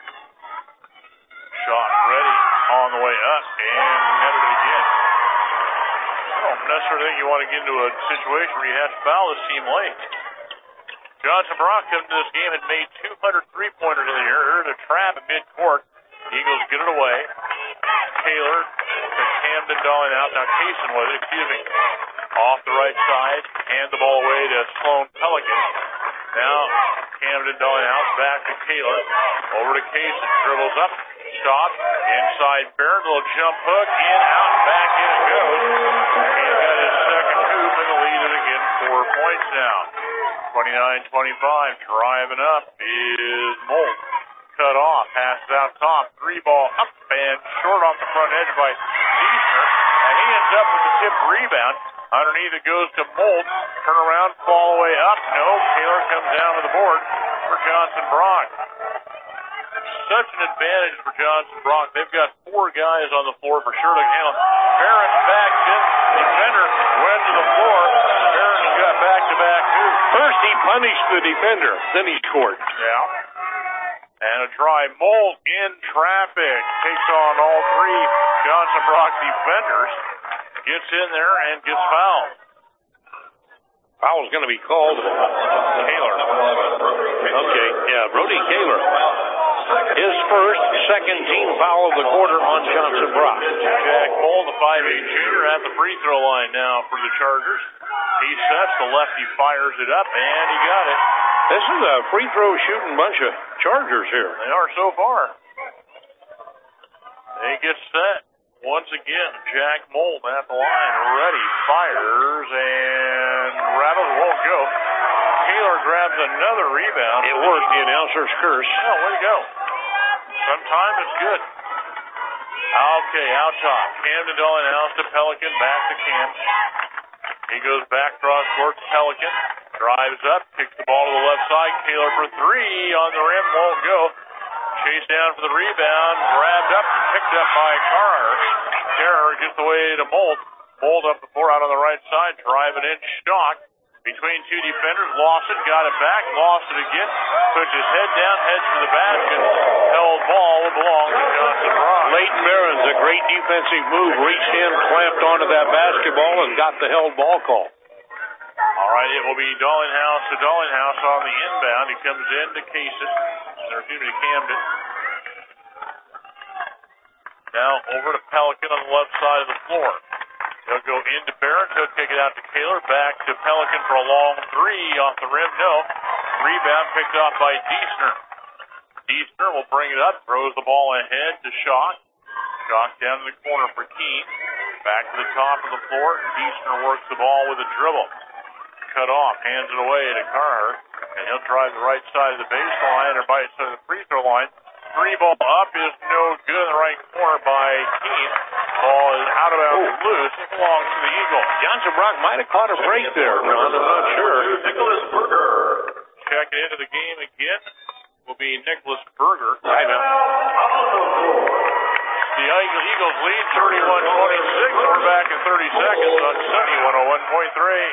Shot ready on the way up, and netted it again. I don't necessarily think you want to get into a situation where you have to foul this team late. Johnson Brock coming to this game had made two hundred three-pointers in the year. Here's a trap at midcourt. Eagles get it away. Taylor to Camden Dolling out. Now Kaysen with it, excuse me. Off the right side. Hand the ball away to Sloan Pelican. Now Camden Dolling out. Back to Taylor. Over to Kaysen. Dribbles up. Stops. Inside Barron. Little jump hook. In, out, and back in it goes. He's got his second hoop, and the lead is again four points now. twenty-nine twenty-five, driving up is Moult. Cut off, passes out top, three ball up and short off the front edge by Deisner, and he ends up with the tip rebound. Underneath it goes to Moult. Turn around, fall away up. No, Taylor comes down to the board for Johnson Brock. Such an advantage for Johnson Brock. They've got four guys on the floor for sure to handle. Barron backed in. Defender went to the floor. Barron got back-to-back moves. First he punished the defender, then he scored. Yeah. And a try. Moult in traffic. Takes on all three Johnson Brock defenders. Gets in there and gets fouled. Foul's going to be called. Kaler. Okay, yeah, Brody Kaler. His first, second team foul of the quarter on Johnson Brock. Jack Moll, the five eight shooter, at the free throw line now for the Chargers. He sets, the lefty fires it up, and he got it. This is a free throw shooting bunch of Chargers here. They are so far. They get set. Once again, Jack Mold at the line, ready, fires, and rattles, won't go. Kaler grabs another rebound. It worked, the announcer's curse. Oh, way to go. Sometimes it's good. Okay, out top. Camden Dollinghouse to Pelican, back to Cam. He goes back cross court to Pelican. Drives up, kicks the ball to the left side. Kaler for three on the rim, won't go. Chased down for the rebound, grabbed up and picked up by Carr. Carr gets away to Mold. Mold up the floor out on the right side, driving in, Stock. Between two defenders, lost it, got it back, lost it again. Puts his head down, heads for the basket. Held ball will belong to Johnson Brock. Leighton Barron's a great defensive move. Reached in, clamped onto that basketball, and got the held ball call. All right, it will be Dollinghouse to Dollinghouse on the inbound. He comes in to Cason. Or excuse me, to Camden. Now over to Pelican on the left side of the floor. He'll go into Barron. He'll kick it out to Kaler. Back to Pelican for a long three off the rim. No. Rebound picked off by Deesner. Deesner will bring it up. Throws the ball ahead to Schock. Schock down in the corner for Keene. Back to the top of the floor. Deesner works the ball with a dribble. Cut off. Hands it away to Carr. And he'll drive the right side of the baseline or by side of the free throw line. Three ball up is no good in the right corner by Keene. Ball is out of bounds, loose. It belongs to the Eagles. Johnson Brock might have caught a break there, Ron. I'm not sure. Nicholas Berger. Checking into the game again will be Nicholas Berger. Timeout. The Eagles lead thirty-one twenty-six. We're back in thirty seconds on Sunny one oh one point three.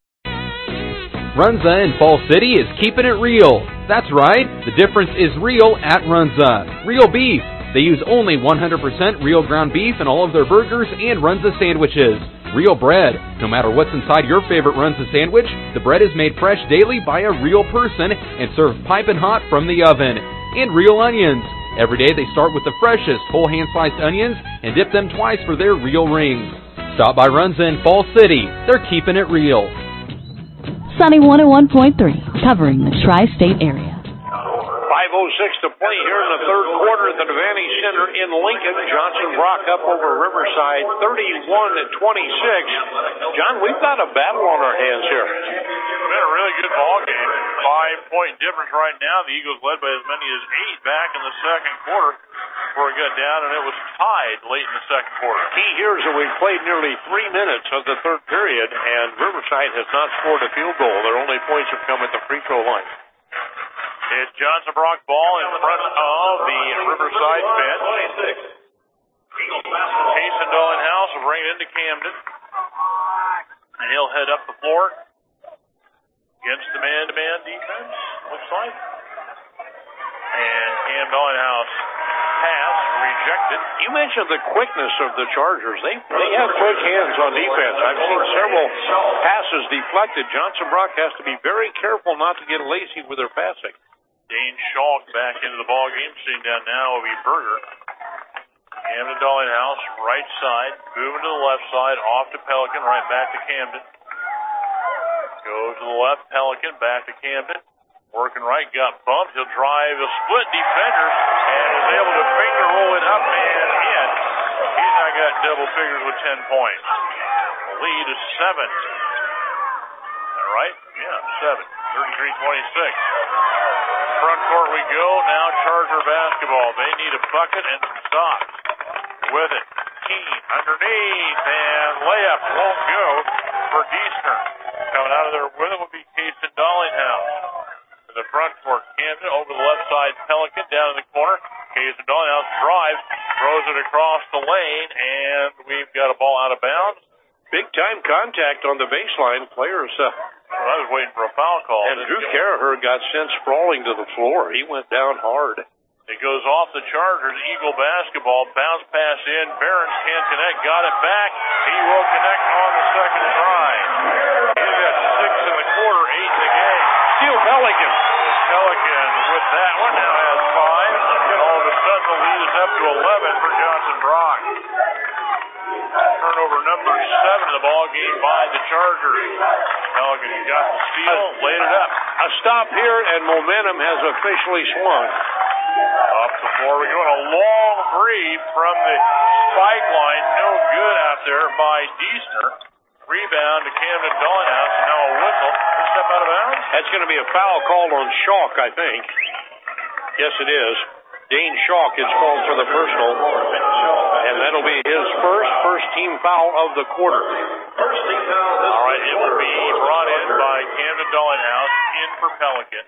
Runza in Fall City is keeping it real. That's right, the difference is real at Runza. Real beef. They use only one hundred percent real ground beef in all of their burgers and Runza sandwiches. Real bread. No matter what's inside your favorite Runza sandwich, the bread is made fresh daily by a real person and served piping hot from the oven. And real onions. Every day they start with the freshest whole hand-sliced onions and dip them twice for their real rings. Stop by Runza in Fall City. They're keeping it real. Sunny one oh one point three, covering the tri-state area. five oh six to play here in the third quarter at the Devaney Center in Lincoln. Johnson Brock up over Riverside, thirty-one to twenty-six. John, we've got a battle on our hands here. It's been a really good ball game. Five-point difference right now. The Eagles led by as many as eight back in the second quarter before it got down, and it was tied late in the second quarter. Key here is that we've played nearly three minutes of the third period, and Riverside has not scored a field goal. Their only points have come at the free throw line. It's Johnson Brock ball in front of the Riverside bench. Jason Dollinghouse will bring it into Camden. And he'll head up the floor against the man-to-man defense, looks like. And Cam Dollinghouse pass rejected. You mentioned the quickness of the Chargers. They they have quick hands on defense. I've seen several passes deflected. Johnson Brock has to be very careful not to get lazy with their passing. Dane Schalk back into the ball game. Sitting down now will be Berger. Camden Dollinghouse, right side. Moving to the left side. Off to Pelican. Right back to Camden. Goes to the left. Pelican. Back to Camden. Working right. Got bumped. He'll drive. He'll split defenders. And is able to finger roll it up and in. He's now got double figures with ten points. The lead is seven. Is that right? Yeah, seven. thirty-three twenty-six. Front court we go. Now Charger basketball. They need a bucket and some stops. With it. Keene underneath. And layup won't go for Deesner. Coming out of there with it will be Cason Dollinghouse. To the front court. Camden over the left side. Pelican down in the corner. Cason Dollinghouse drives. Throws it across the lane. And we've got a ball out of bounds. Big time contact on the baseline. Players... Uh, Well, I was waiting for a foul call. And Drew Carraher got sent sprawling to the floor. He went down hard. It goes off the Chargers. Eagle basketball. Bounce pass in. Barons can't connect. Got it back. He will connect on the second try. He's got six in the steal Pelican. Pelican with that one now has five. And all of a sudden the lead is up to eleven for Johnson Brock. Turnover number seven of the ball game by the Chargers. Pelican got the steal, laid it up. A stop here, and momentum has officially swung. Up the floor we go. A long three from the spike line. No good out there by Deisner. Rebound to Camden Dollenhouse, and now a whistle. They step out of bounds. That's going to be a foul called on Schalk, I think. Yes, it is. Dane Schalk is called for the personal, and that'll be his first first team foul of the quarter. First team foul. All right, it will be brought in by Camden Dollenhouse, in for Pelican.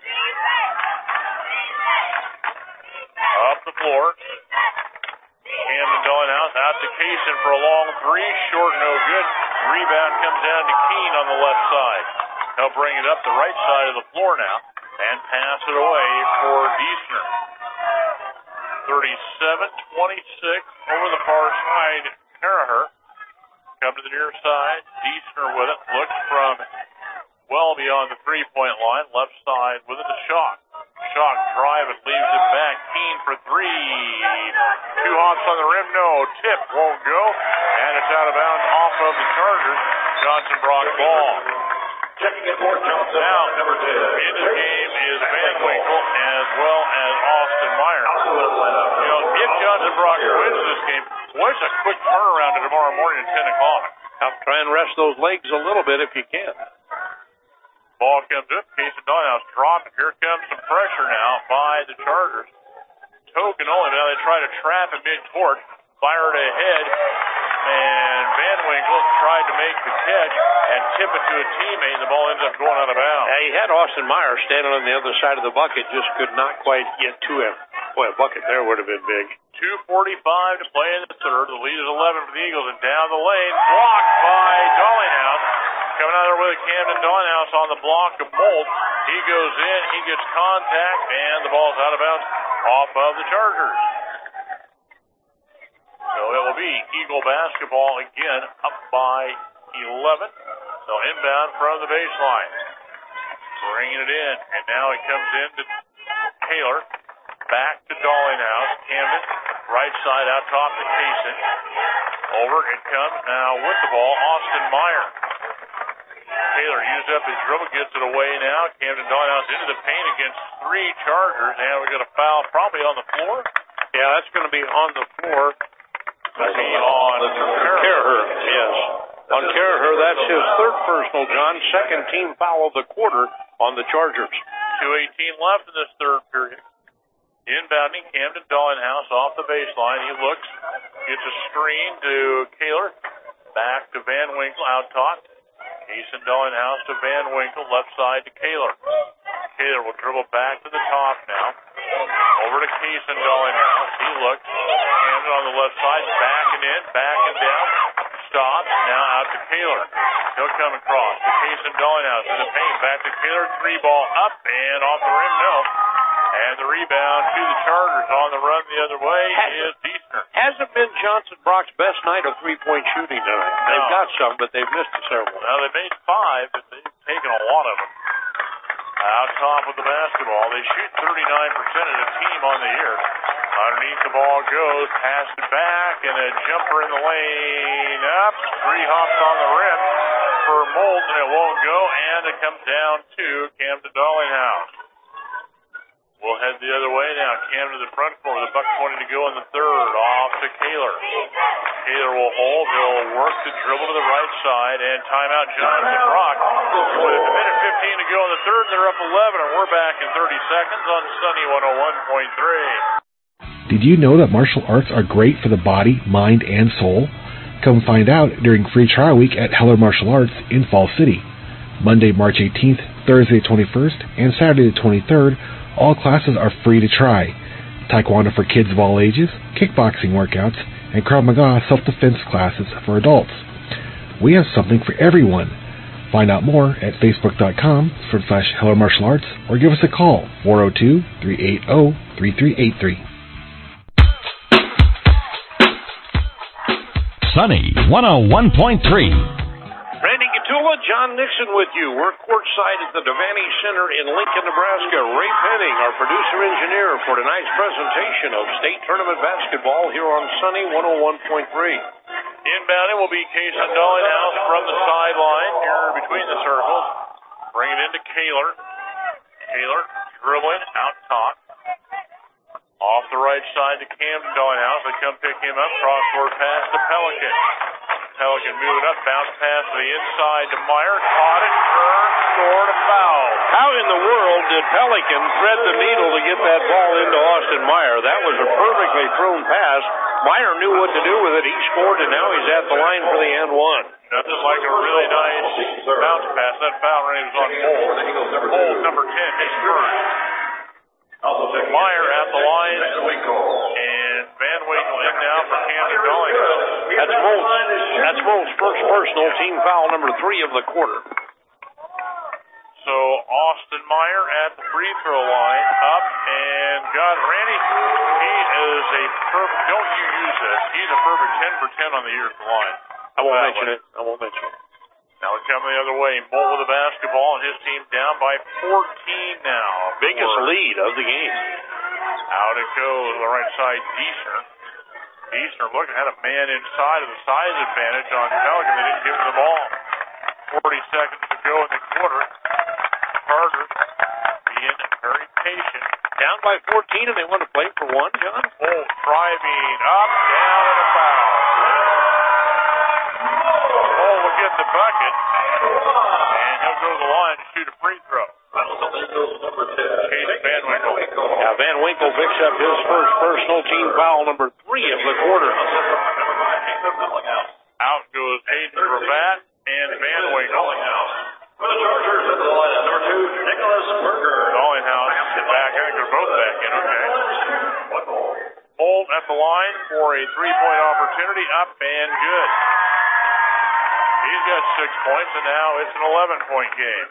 Up the floor. Camden Dollenhouse out to Kaysen for a long three. Short, no good. Rebound comes down to Keene on the left side. He'll bring it up the right side of the floor now and pass it away for Deisner. thirty-seven twenty-six over the far side. Caraher come to the near side. Deisner with it. Looks from well beyond the three-point line. Left side with it to Schalk. Schalk drive and leaves it back. Keene for three. Two hops on the rim. No. Tip won't go. And it's out of bounds off of the Chargers. Johnson Brock ball. Checking it for Johnson. Now, number ten. in the game is Van Winkle as well as Austin Meyer. You know, if Johnson Brock wins this game, what's a quick turnaround to tomorrow morning at ten o'clock? I'll try and rest those legs a little bit if you can. Ball comes up. Kaysen Dollenhouse dropped. Here comes some pressure now by the Chargers. Token only. Now they try to trap him mid-court. Fired ahead. And Van Winkle tried to make the catch and tip it to a teammate, and the ball ends up going out of bounds. Yeah, he had Austin Meyer standing on the other side of the bucket, just could not quite get to him. Boy, a bucket there would have been big. two forty-five to play in the third. The lead is eleven for the Eagles, and down the lane, blocked by Dollenhouse. Coming out there with a Camden Dollenhouse on the block of Molt. He goes in, he gets contact, and the ball's out of bounds off of the Chargers. So it will be Eagle basketball again, up by eleven. So inbound from the baseline. Bringing it in, and now it comes in to Taylor. Back to Dollenhouse. Camden, right side out top to Kaysen. Over it comes now with the ball, Austin Meyer. Taylor used up his dribble, gets it away now. Camden Dollenhouse into the paint against three Chargers, and we got a foul probably on the floor. Yeah, that's going to be on the floor. That'll be on Caraher, yes. On Caraher, that's his third personal, John. Second team foul of the quarter on the Chargers. two eighteen left in this third period. Inbounding Camden Dollenhouse off the baseline. He looks, gets a screen to Kaler. Back to Van Winkle out top. Kaysen Dollenhouse to Van Winkle, left side to Kaler. Kaler will dribble back to the top now. Over to Kaysen Dollenhouse. He looks. Camden on the left side, backing in, backing down. Stops. Now out to Kaler. He'll come across to Kaysen Dollenhouse in the paint. Back to Kaler. Three ball up and off the rim. No. And the rebound to the Chargers on the run the other way is Deisner. Hasn't been Johnson Brock's best night of three-point shooting tonight. No. They've got some, but they've missed several. Now, they made five, but they've taken a lot of them. Out top with the basketball. They shoot thirty-nine percent of the team on the year. Underneath the ball goes, passed it back, and a jumper in the lane up. Three hops on the rim for Molt, and it won't go, and it comes down to Camden Dollenhouse. We'll head the other way now. Camden to the front court with a buck twenty to go in the third. Off to Kaler. Kaler will hold. He'll work the dribble to the right side. And timeout Johnson Brock. With a minute fifteen to go in the third. They're up eleven, and we're back in thirty seconds on Sunny one oh one point three. Did you know that martial arts are great for the body, mind, and soul? Come find out during free trial week at Heller Martial Arts in Fall City. Monday, March eighteenth, Thursday, twenty-first, and Saturday, the twenty-third. All classes are free to try. Taekwondo for kids of all ages, kickboxing workouts, and Krav Maga self-defense classes for adults. We have something for everyone. Find out more at facebook.com forward slash Heller Martial Arts or give us a call, four oh two, three eight oh, three three eight three. Sunny one oh one point three. Randy Gatula John Nixon with you. We're courtside at the Devaney Center in Lincoln, Nebraska. Ray Penning, our producer-engineer for tonight's presentation of state tournament basketball here on Sunny one oh one point three. Inbounding will be Kason Dollinghouse from the sideline here between the circles. Bring it into Kaler. Kaler dribbling out top. Off the right side to Camden Dollinghouse. They come pick him up. Cross-court pass to Pelican. Pelican moving up. Bounce pass to the inside to Meyer. Caught it. Turned. Scored a foul. How in the world did Pelican thread the needle to get that ball into Austin Meyer? That was a perfectly thrown pass. Meyer knew what to do with it. He scored, and now he's at the line for the and one. Nothing like a really nice bounce pass. That foul range was on Bolt. Bolt, number ten, his first. Meyer at the line, and Van Winkle in now for Camden Dollinghouse. That's Bolt's, that's Bolt's first personal, team foul number three of the quarter. So Austin Meyer at the free throw line, up, and God, Randy, he is a perfect, don't you use this, he's a perfect ten for ten on the year at the line. I won't mention it, I won't mention it. Now we're coming the other way. Bolt with the basketball, and his team down by fourteen now. Biggest lead of the game. Out it goes on the right side, Deisner. Deisner looking, had a man inside of the size advantage on Pelican. They didn't give him the ball. forty seconds to go in the quarter. Carter being very patient. Down by fourteen, and they want to play for one, John? Bolt driving up, down, and a foul. Bolt will get the bucket, and he'll go to the line to shoot a free throw. Chase Van Winkle. Now Van Winkle picks up his first personal, team foul number three of the quarter. Out goes Hayden Gravatt and Van Winkle. For the Chargers at the line, number two, Nicholas Berger. Dollinghouse is back. I think they're both back in, okay. Bolt at the line for a three-point opportunity, up and good. He's got six points, and now it's an eleven-point game.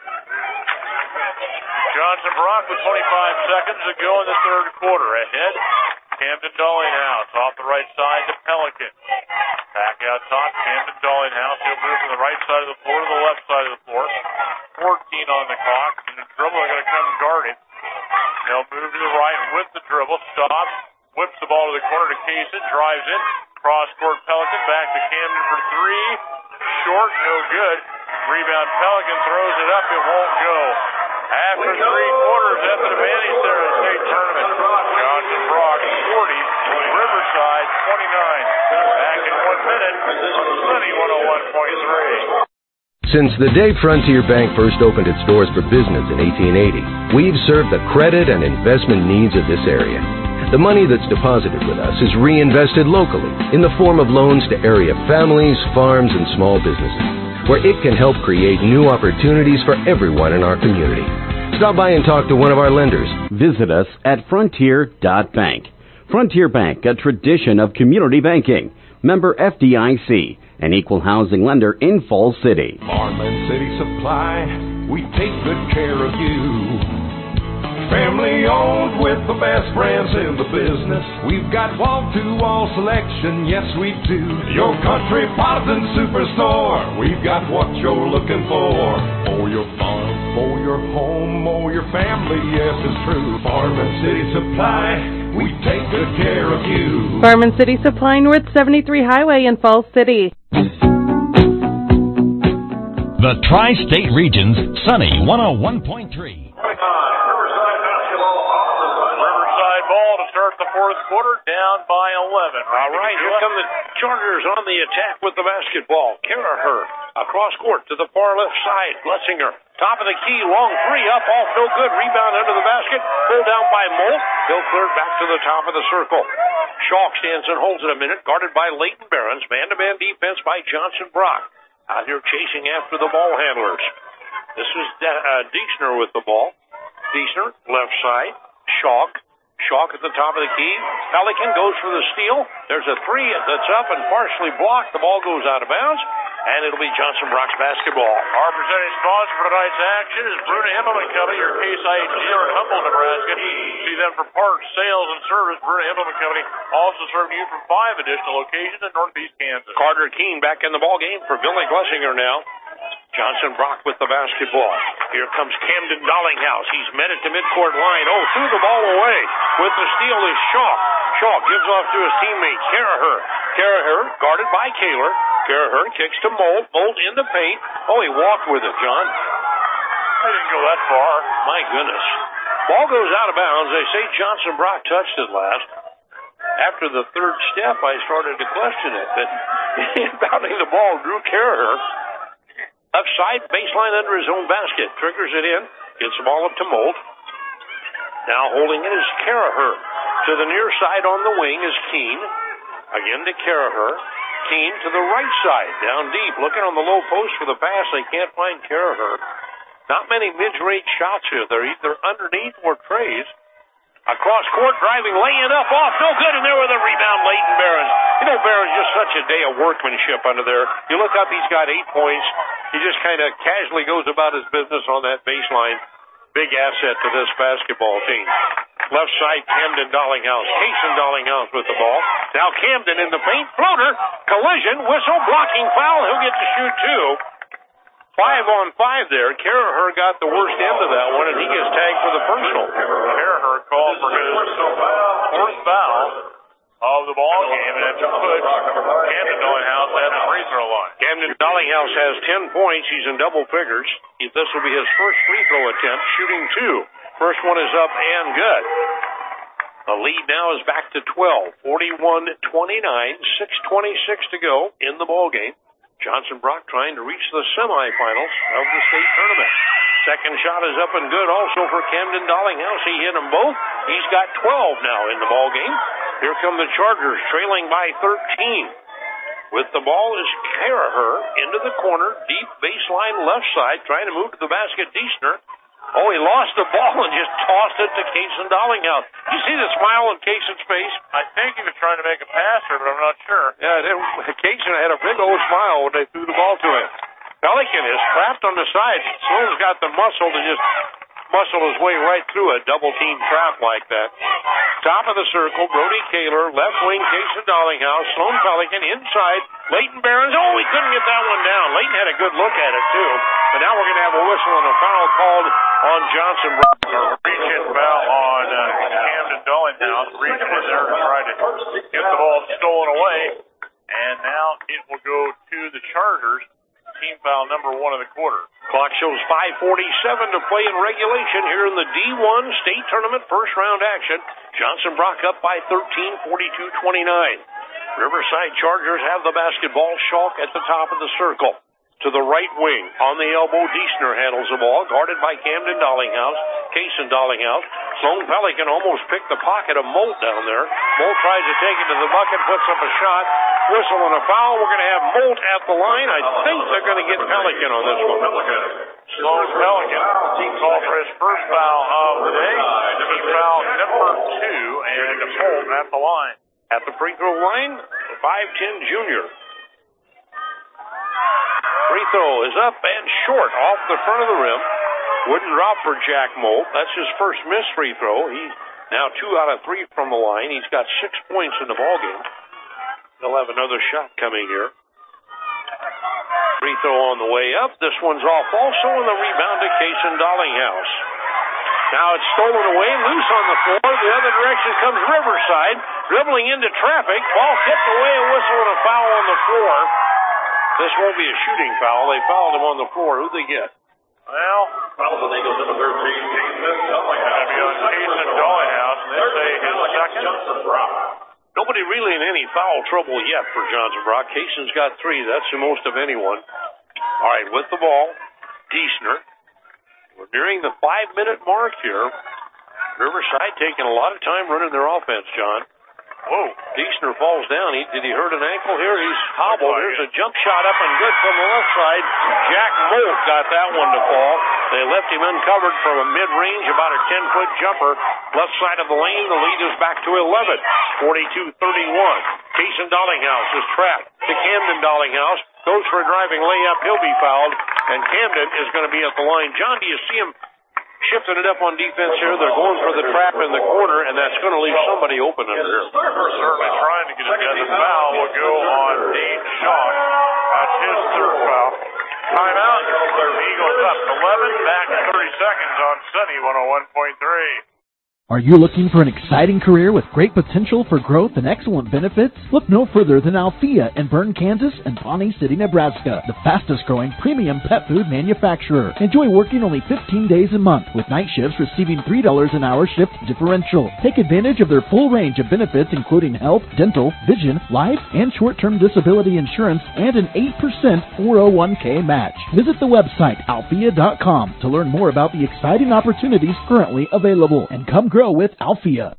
Johnson Brock with twenty-five seconds to go in the third quarter. Ahead, Camden Dollinghouse off the right side to Pelican. Back out top, Camden Dollinghouse. He'll move from the right side of the floor to the left side of the floor. fourteen on the clock, and the dribble are going to come guarded. They'll move to the right with the dribble, stops, whips the ball to the corner to Kaysen, drives in, cross-court Pelican, back to Camden for three. Short, no good. Rebound Pelican, throws it up, it won't go. After three quarters at the Devaney Center State Tournament, Johnson Brock forty, Riverside twenty-nine. Back in one minute, Sunny one oh one point three. Since the day Frontier Bank first opened its doors for business in eighteen eighty, we've served the credit and investment needs of this area. The money that's deposited with us is reinvested locally in the form of loans to area families, farms, and small businesses, where it can help create new opportunities for everyone in our community. Stop by and talk to one of our lenders. Visit us at frontier dot bank. Frontier Bank, a tradition of community banking. Member F D I C, an equal housing lender in Falls City. Farmland City Supply, we take good care of you. Family owned with the best brands in the business. We've got wall-to-wall selection, yes we do. Your Countrypolitan Superstore, we've got what you're looking for. For your farm, for your home, or your family, yes it's true. Farm and City Supply, we take good care of you. Farm and City Supply, North seventy-three Highway in Falls City. The Tri-State Region's Sunny one oh one point three. Start the fourth quarter down by eleven. All right, here come the Chargers on the attack with the basketball. Karaher across court to the far left side. Blessinger, top of the key, long three up, off no good. Rebound under the basket, pulled down by Molt. He'll clear it back to the top of the circle. Schalk stands and holds it a minute, guarded by Leighton Behrens. Man-to-man defense by Johnson Brock. Out here chasing after the ball handlers. This is De- uh, Deisner with the ball. Deisner, left side. Schalk. Schalk at the top of the key. Pelican goes for the steal. There's a three that's up and partially blocked. The ball goes out of bounds, and it'll be Johnson Brock's basketball. Our presenting sponsor for tonight's action is Bruna Implement Company, your Case I H dealer in Humboldt, Nebraska. See them for parts, sales, and service. Bruna Implement Company also serving you from five additional locations in Northeast Kansas. Carter Keene back in the ball game for Billy Blessinger now. Johnson Brock with the basketball. Here comes Camden Dollinghouse. He's met at the midcourt line. Oh, threw the ball away. With the steal is Shaw. Shaw gives off to his teammate, Caraher. Caraher guarded by Kaler. Caraher kicks to Molt. Molt in the paint. Oh, he walked with it, John. I didn't go that far. My goodness. Ball goes out of bounds. They say Johnson Brock touched it last. After the third step, I started to question it. But inbounding the ball, Drew Caraher. Left side, baseline under his own basket. Triggers it in. Gets the ball up to Molt. Now holding it is Caraher. To the near side on the wing is Keene. Again to Caraher. Keene to the right side. Down deep. Looking on the low post for the pass. They can't find Caraher. Not many mid-range shots here. They're either underneath or trays. Across court, driving, laying up, off, no good, and there with a rebound, Leighton Behrens. You know, Behrens, just such a day of workmanship under there. You look up, he's got eight points. He just kind of casually goes about his business on that baseline. Big asset to this basketball team. Left side, Camden Dollinghouse. Cason Dollinghouse with the ball. Now Camden in the paint, floater, collision, whistle, blocking foul. He'll get to shoot two. Five on five there. Caraher got the worst end of that one, and he gets tagged for the personal. Caraher called for his fourth foul of the ball game, and that's a push. Camden Dollinghouse at the free throw line. Camden Dollinghouse has ten points. He's in double figures. This will be his first free throw attempt, shooting two. First one is up and good. The lead now is back to twelve. forty-one twenty-nine, six twenty-six to go in the ball game. Johnson Brock trying to reach the semifinals of the state tournament. Second shot is up and good also for Camden Dollinghouse. He hit them both. He's got twelve now in the ball game. Here come the Chargers trailing by thirteen. With the ball is Caraher into the corner, deep baseline left side, trying to move to the basket. Diesner. Oh, he lost the ball and just tossed it to Cason Dollinghouse. You see the smile on Cason's face? I think he was trying to make a passer, but I'm not sure. Yeah, Cason had a big old smile when they threw the ball to him. Pelican is trapped on the side. Sloan's got the muscle to just muscle his way right through a double-team trap like that. Top of the circle, Brody Kaler, left wing, Cason Dollinghouse, Sloan Pelican inside, Leighton Behrens. Oh, he couldn't get that one down. Leighton had a good look at it, too. But now we're going to have a whistle and a foul called on Johnson. A reach-in foul on uh, Camden Dollinghouse. Reach in there to try to get the ball stolen away. And now it will go to the Chargers. Team foul number one of the quarter. Clock shows five forty-seven to play in regulation here in the D one state tournament first round action. Johnson Brock up by thirteen, forty-two twenty-nine. Riverside Chargers have the basketball. Schalk at the top of the circle. To the right wing, on the elbow, Diesner handles the ball, guarded by Camden Dollinghouse, Cason Dollinghouse. Sloan Pelican almost picked the pocket of Molt down there. Molt tries to take it to the bucket, puts up a shot, whistle and a foul. We're going to have Molt at the line. I think they're going to get Pelican on this one. Sloan Pelican called for his first foul of the day. He fouled number two, and Molt at the line. At the free throw line, five ten junior. Free throw is up and short off the front of the rim. Wouldn't drop for Jack Molt. That's his first missed free throw. He's now two out of three from the line. He's got six points in the ballgame. They'll have another shot coming here. Free throw on the way up. This one's off also, and the rebound to Cason Dollinghouse. Now it's stolen away, loose on the floor. The other direction comes Riverside, dribbling into traffic. Ball tipped away, a whistle and a foul on the floor. This won't be a shooting foul. They fouled him on the floor. Who'd they get? Well, foul on Eagles number thirteen, Cason Dollinghouse. Cason Dollinghouse, and they say his second. Johnson Brock. Nobody really in any foul trouble yet for Johnson Brock. Cason's got three. That's the most of anyone. All right, with the ball, Diesner. We're nearing the five-minute mark here. Riverside taking a lot of time running their offense, John. Whoa, Diesner falls down. He, did he hurt an ankle here? He's hobbled. Here's a jump shot up and good from the left side. Jack Molt got that one to fall. They left him uncovered from a mid-range, about a ten-foot jumper. Left side of the lane, the lead is back to eleven, forty-two thirty-one. Cason Dollinghouse is trapped to Camden Dollinghouse. Goes for a driving layup. He'll be fouled. And Camden is going to be at the line. John, do you see him shifting it up on defense here? They're going for the trap in the corner, and that's going to leave somebody open under here. Certainly trying to get it done. The foul will go on Dave Shaw. That's his third foul. Timeout. eleven, back thirty seconds on Sunny one oh one point three. Are you looking for an exciting career with great potential for growth and excellent benefits? Look no further than Althea in Bern, Kansas and Pawnee City, Nebraska, the fastest growing premium pet food manufacturer. Enjoy working only fifteen days a month with night shifts receiving three dollars an hour shift differential. Take advantage of their full range of benefits including health, dental, vision, life, and short-term disability insurance and an eight percent four oh one k match. Visit the website althea dot com to learn more about the exciting opportunities currently available and come grow with Althea.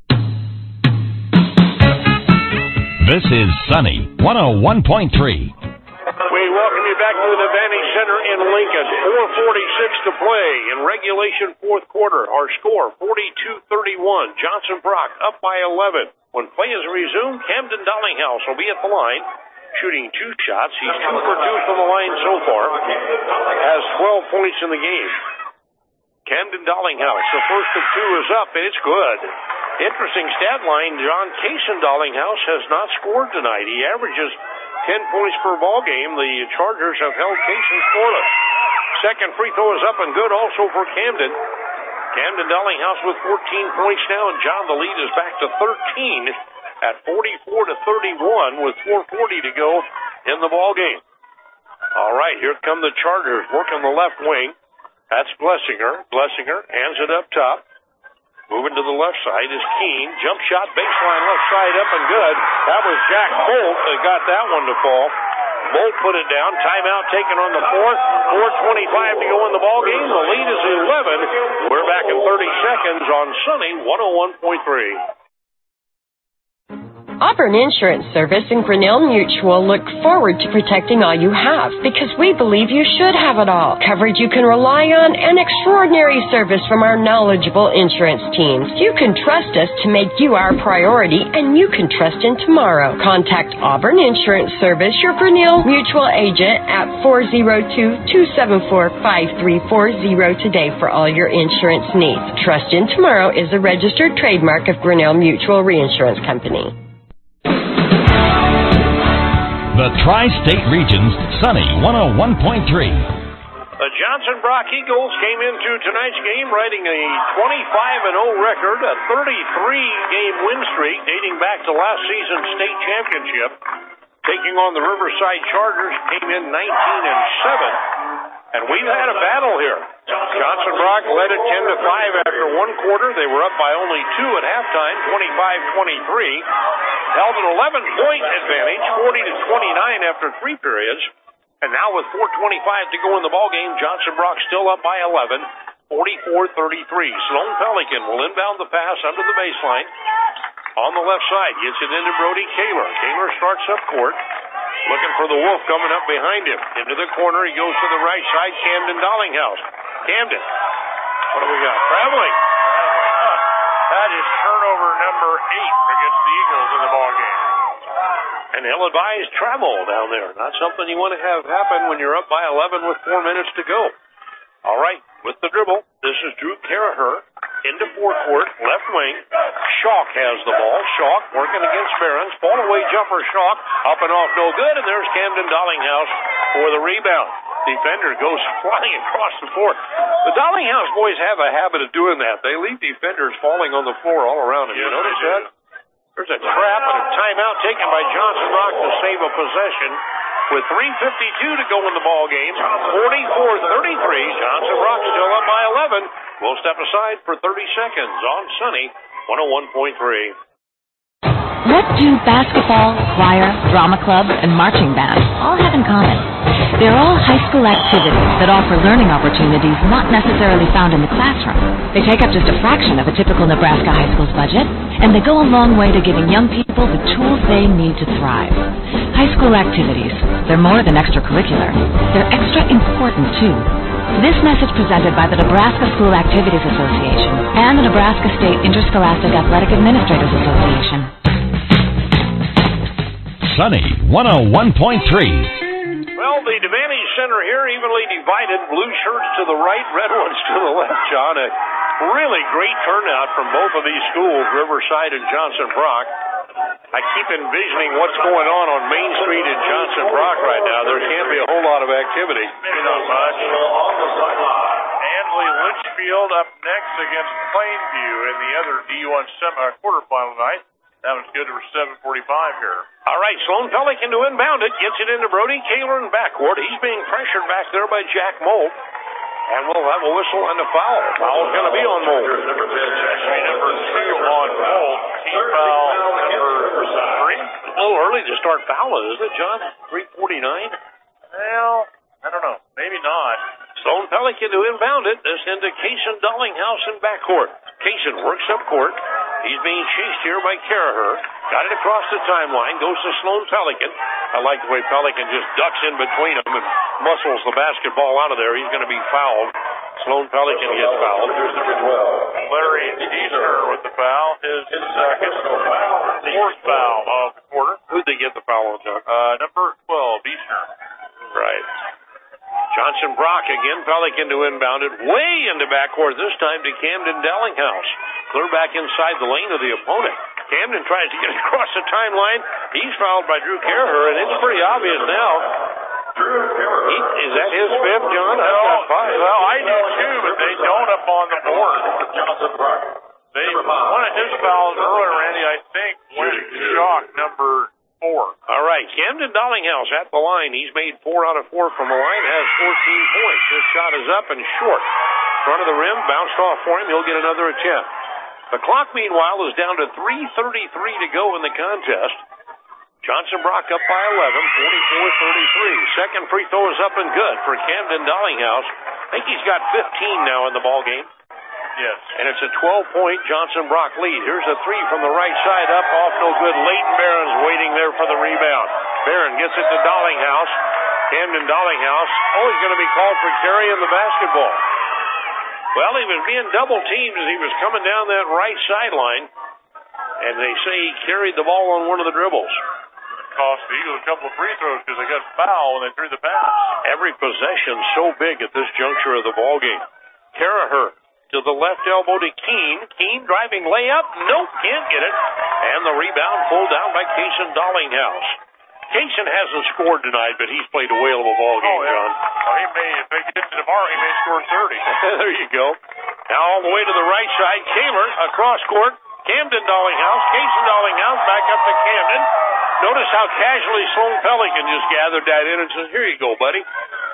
This is Sunny one oh one point three. We welcome you back to the Advantage Center in Lincoln. four forty-six to play in regulation fourth quarter. Our score forty-two thirty-one. Johnson Brock up by eleven. When play is resumed, Camden Dollinghouse will be at the line, shooting two shots. He's two for two from the line so far. Has twelve points in the game. Camden Dollinghouse, the first of two is up, and it's good. Interesting stat line, John Kaysen Dollinghouse has not scored tonight. He averages ten points per ball game. The Chargers have held Kaysen scoreless. Second free throw is up and good also for Camden. Camden Dollinghouse with fourteen points now, and John, the lead is back to thirteen at forty-four to thirty-one with four forty to go in the ball game. All right, here come the Chargers working the left wing. That's Blessinger. Blessinger hands it up top. Moving to the left side is Keene. Jump shot, baseline left side up and good. That was Jack Bolt that got that one to fall. Bolt put it down. Timeout taken on the fourth. four twenty-five to go in the ball game. The lead is eleven. We're back in thirty seconds on Sunny one oh one point three. Auburn Insurance Service and Grinnell Mutual look forward to protecting all you have because we believe you should have it all. Coverage you can rely on and extraordinary service from our knowledgeable insurance teams. You can trust us to make you our priority and you can trust in tomorrow. Contact Auburn Insurance Service, your Grinnell Mutual agent at four oh two, two seven four, five three four oh today for all your insurance needs. Trust in Tomorrow is a registered trademark of Grinnell Mutual Reinsurance Company. The Tri-State Region's Sunny one oh one point three. The Johnson Brock Eagles came into tonight's game riding a twenty-five and oh record, a thirty-three game win streak dating back to last season's state championship. Taking on the Riverside Chargers, came in nineteen and seven. And we've had a battle here. Johnson Brock led it ten to five after one quarter. They were up by only two at halftime, twenty-five twenty-three. Held an eleven point advantage, forty to twenty-nine after three periods. And now with four twenty-five to go in the ballgame, Johnson Brock still up by eleven, forty-four thirty-three. Sloan Pelican will inbound the pass under the baseline. On the left side, gets it into Brody Kaler. Kaler starts up court. Looking for the Wolf coming up behind him. Into the corner, he goes to the right side, Camden Dollinghouse. Camden, what do we got? Traveling. That is turnover number eight against the Eagles in the ballgame. And ill-advised travel down there. Not something you want to have happen when you're up by eleven with four minutes to go. All right, with the dribble, this is Drew Caraher into forecourt, left wing. Schalk has the ball. Schalk working against Behrens. Fall away jumper Schalk. Up and off, no good. And there's Camden Dollinghouse for the rebound. Defender goes flying across the floor. The Dollinghouse boys have a habit of doing that. They leave defenders falling on the floor all around them. You notice that? There's a trap and a timeout taken by Johnson Brock to save a possession. With three fifty-two to go in the ball game, forty-four thirty-three. Johnson Brock still up by eleven. We'll step aside for thirty seconds on Sunny one oh one point three. What do basketball, choir, drama club, and marching band all have in common? They're all high school activities that offer learning opportunities not necessarily found in the classroom. They take up just a fraction of a typical Nebraska high school's budget, and they go a long way to giving young people the tools they need to thrive. High school activities, they're more than extracurricular. They're extra important, too. This message presented by the Nebraska School Activities Association and the Nebraska State Interscholastic Athletic Administrators Association. Sunny one oh one point three. Well, the Advantage Center here evenly divided. Blue shirts to the right, red ones to the left, John. A really great turnout from both of these schools, Riverside and Johnson Brock. I keep envisioning what's going on on Main Street in Johnson Brock right now. There can't be a whole lot of activity. Not much. Ansley Litchfield up next against Plainview in the other D one semi quarterfinal night. That was good for seven forty-five here. All right, Sloan Pelican to inbound it. Gets it into Brody Kaler in backcourt. He's being pressured back there by Jack Molt. And we'll have a whistle and a foul. Foul's going to be on Molt. Number two on Molt. Team foul number three. A little early to start fouling, isn't it, John? three forty-nine? Well, I don't know. Maybe not. Sloan Pelican to inbound it. This into Kaysen Dollinghouse in backcourt. Kaysen works up court. He's being chased here by Caraher. Got it across the timeline. Goes to Sloan Pelican. I like the way Pelican just ducks in between them and muscles the basketball out of there. He's going to be fouled. Sloan Pelican gets fouled. Larry Easter with the foul. His second fourth foul of the quarter. Who'd they get the foul on, John? Uh, number twelve, Easter. Right. Johnson Brock again. Pelican to inbound it way into backcourt. This time to Camden Dallinghouse. Clear back inside the lane of the opponent. Camden tries to get across the timeline. He's fouled by Drew Caraher, and it's pretty obvious now. He, is that his fifth, John? I've got five. Well, I do too, but they don't up on the board. They, one of his fouls earlier, Randy, I think, went shock number four. All right, Camden Dallinghouse at the line. He's made four out of four from the line, has fourteen points. This shot is up and short. Front of the rim, bounced off for him. He'll get another attempt. The clock, meanwhile, is down to three thirty-three to go in the contest. Johnson Brock up by eleven, forty-four thirty-three. Second free throw is up and good for Camden Dallinghouse. I think he's got fifteen now in the ball game. Yes. And it's a twelve-point Johnson Brock lead. Here's a three from the right side up, off no good. Leighton Barron's waiting there for the rebound. Barron gets it to Dallinghouse. Camden Dallinghouse. Oh, he's going to be called for carrying the basketball. Well, he was being double teamed as he was coming down that right sideline, and they say he carried the ball on one of the dribbles. Cost the Eagles a couple of free throws because they got fouled when they threw the pass. Every possession so big at this juncture of the ball game. Caraher to the left elbow to Keene. Keene driving layup. Nope, can't get it. And the rebound pulled down by Kaysen Dollinghouse. Kaysen hasn't scored tonight, but he's played a whaleable ball game, oh, yeah. John. Well, he may, if they get to tomorrow, he may score thirty. There you go. Now all the way to the right side. Kaler across court. Camden Dollinghouse. Kaysen Dollinghouse back up to Camden. Notice how casually Sloan Pelican just gathered that in and says, here you go, buddy.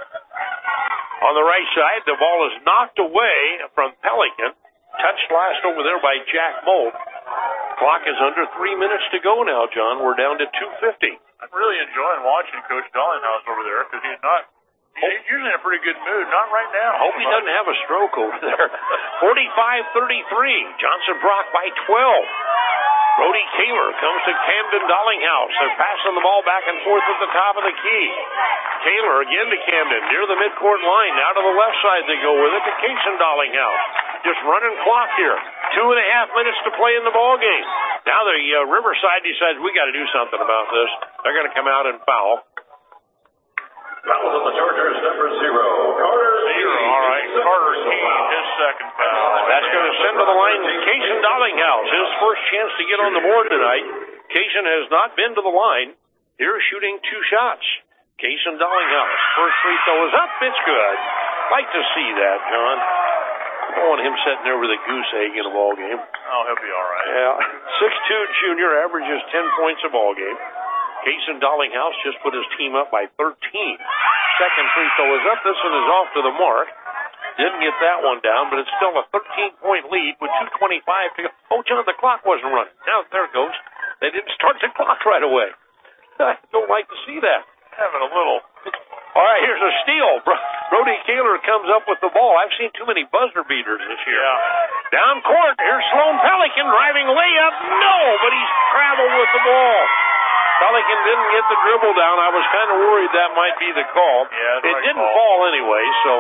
On the right side, the ball is knocked away from Pelican. Touched last over there by Jack Molt. Clock is under three minutes to go now, John. We're down to two fifty. I'm really enjoying watching Coach Dollinghouse over there because he's not, he's usually in a pretty good mood. Not right now. Hope he doesn't have a stroke over there. forty-five thirty-three. Johnson Brock by twelve. Brody Kaler comes to Camden Dollinghouse. They're passing the ball back and forth at the top of the key. Kaler again to Camden near the midcourt line. Now to the left side they go with it to Kaysen Dollinghouse. Just running clock here. Two and a half minutes to play in the ball game. Now the uh, Riverside decides we got to do something about this. They're going to come out and foul. Fouls on the Chargers, number zero, Carter Zero, all right. Carter Keene, his second foul. That's going to send to the line Kaysen Dollinghouse. His first chance to get on the board tonight. Kaysen has not been to the line. Here shooting two shots. Kaysen Dollinghouse. First free throw is up. It's good. Like to see that, John. I don't want him sitting there with a goose egg in a ball game. Oh, he'll be all right. Yeah. six two junior averages ten points a ball game. Kaysen Dollinghouse just put his team up by thirteen. Second free throw is up. This one is off to the mark. Didn't get that one down, but it's still a thirteen-point lead with two twenty-five to go. Oh, John, the clock wasn't running. Now, there it goes. They didn't start the clock right away. I don't like to see that. Having a little. All right, here's a steal. Brody Kaler comes up with the ball. I've seen too many buzzer beaters this year. Yeah. Down court, here's Sloan Pelican driving layup. No, but he's traveled with the ball. Pelican didn't get the dribble down. I was kind of worried that might be the call. Yeah, it right didn't call. fall anyway, so.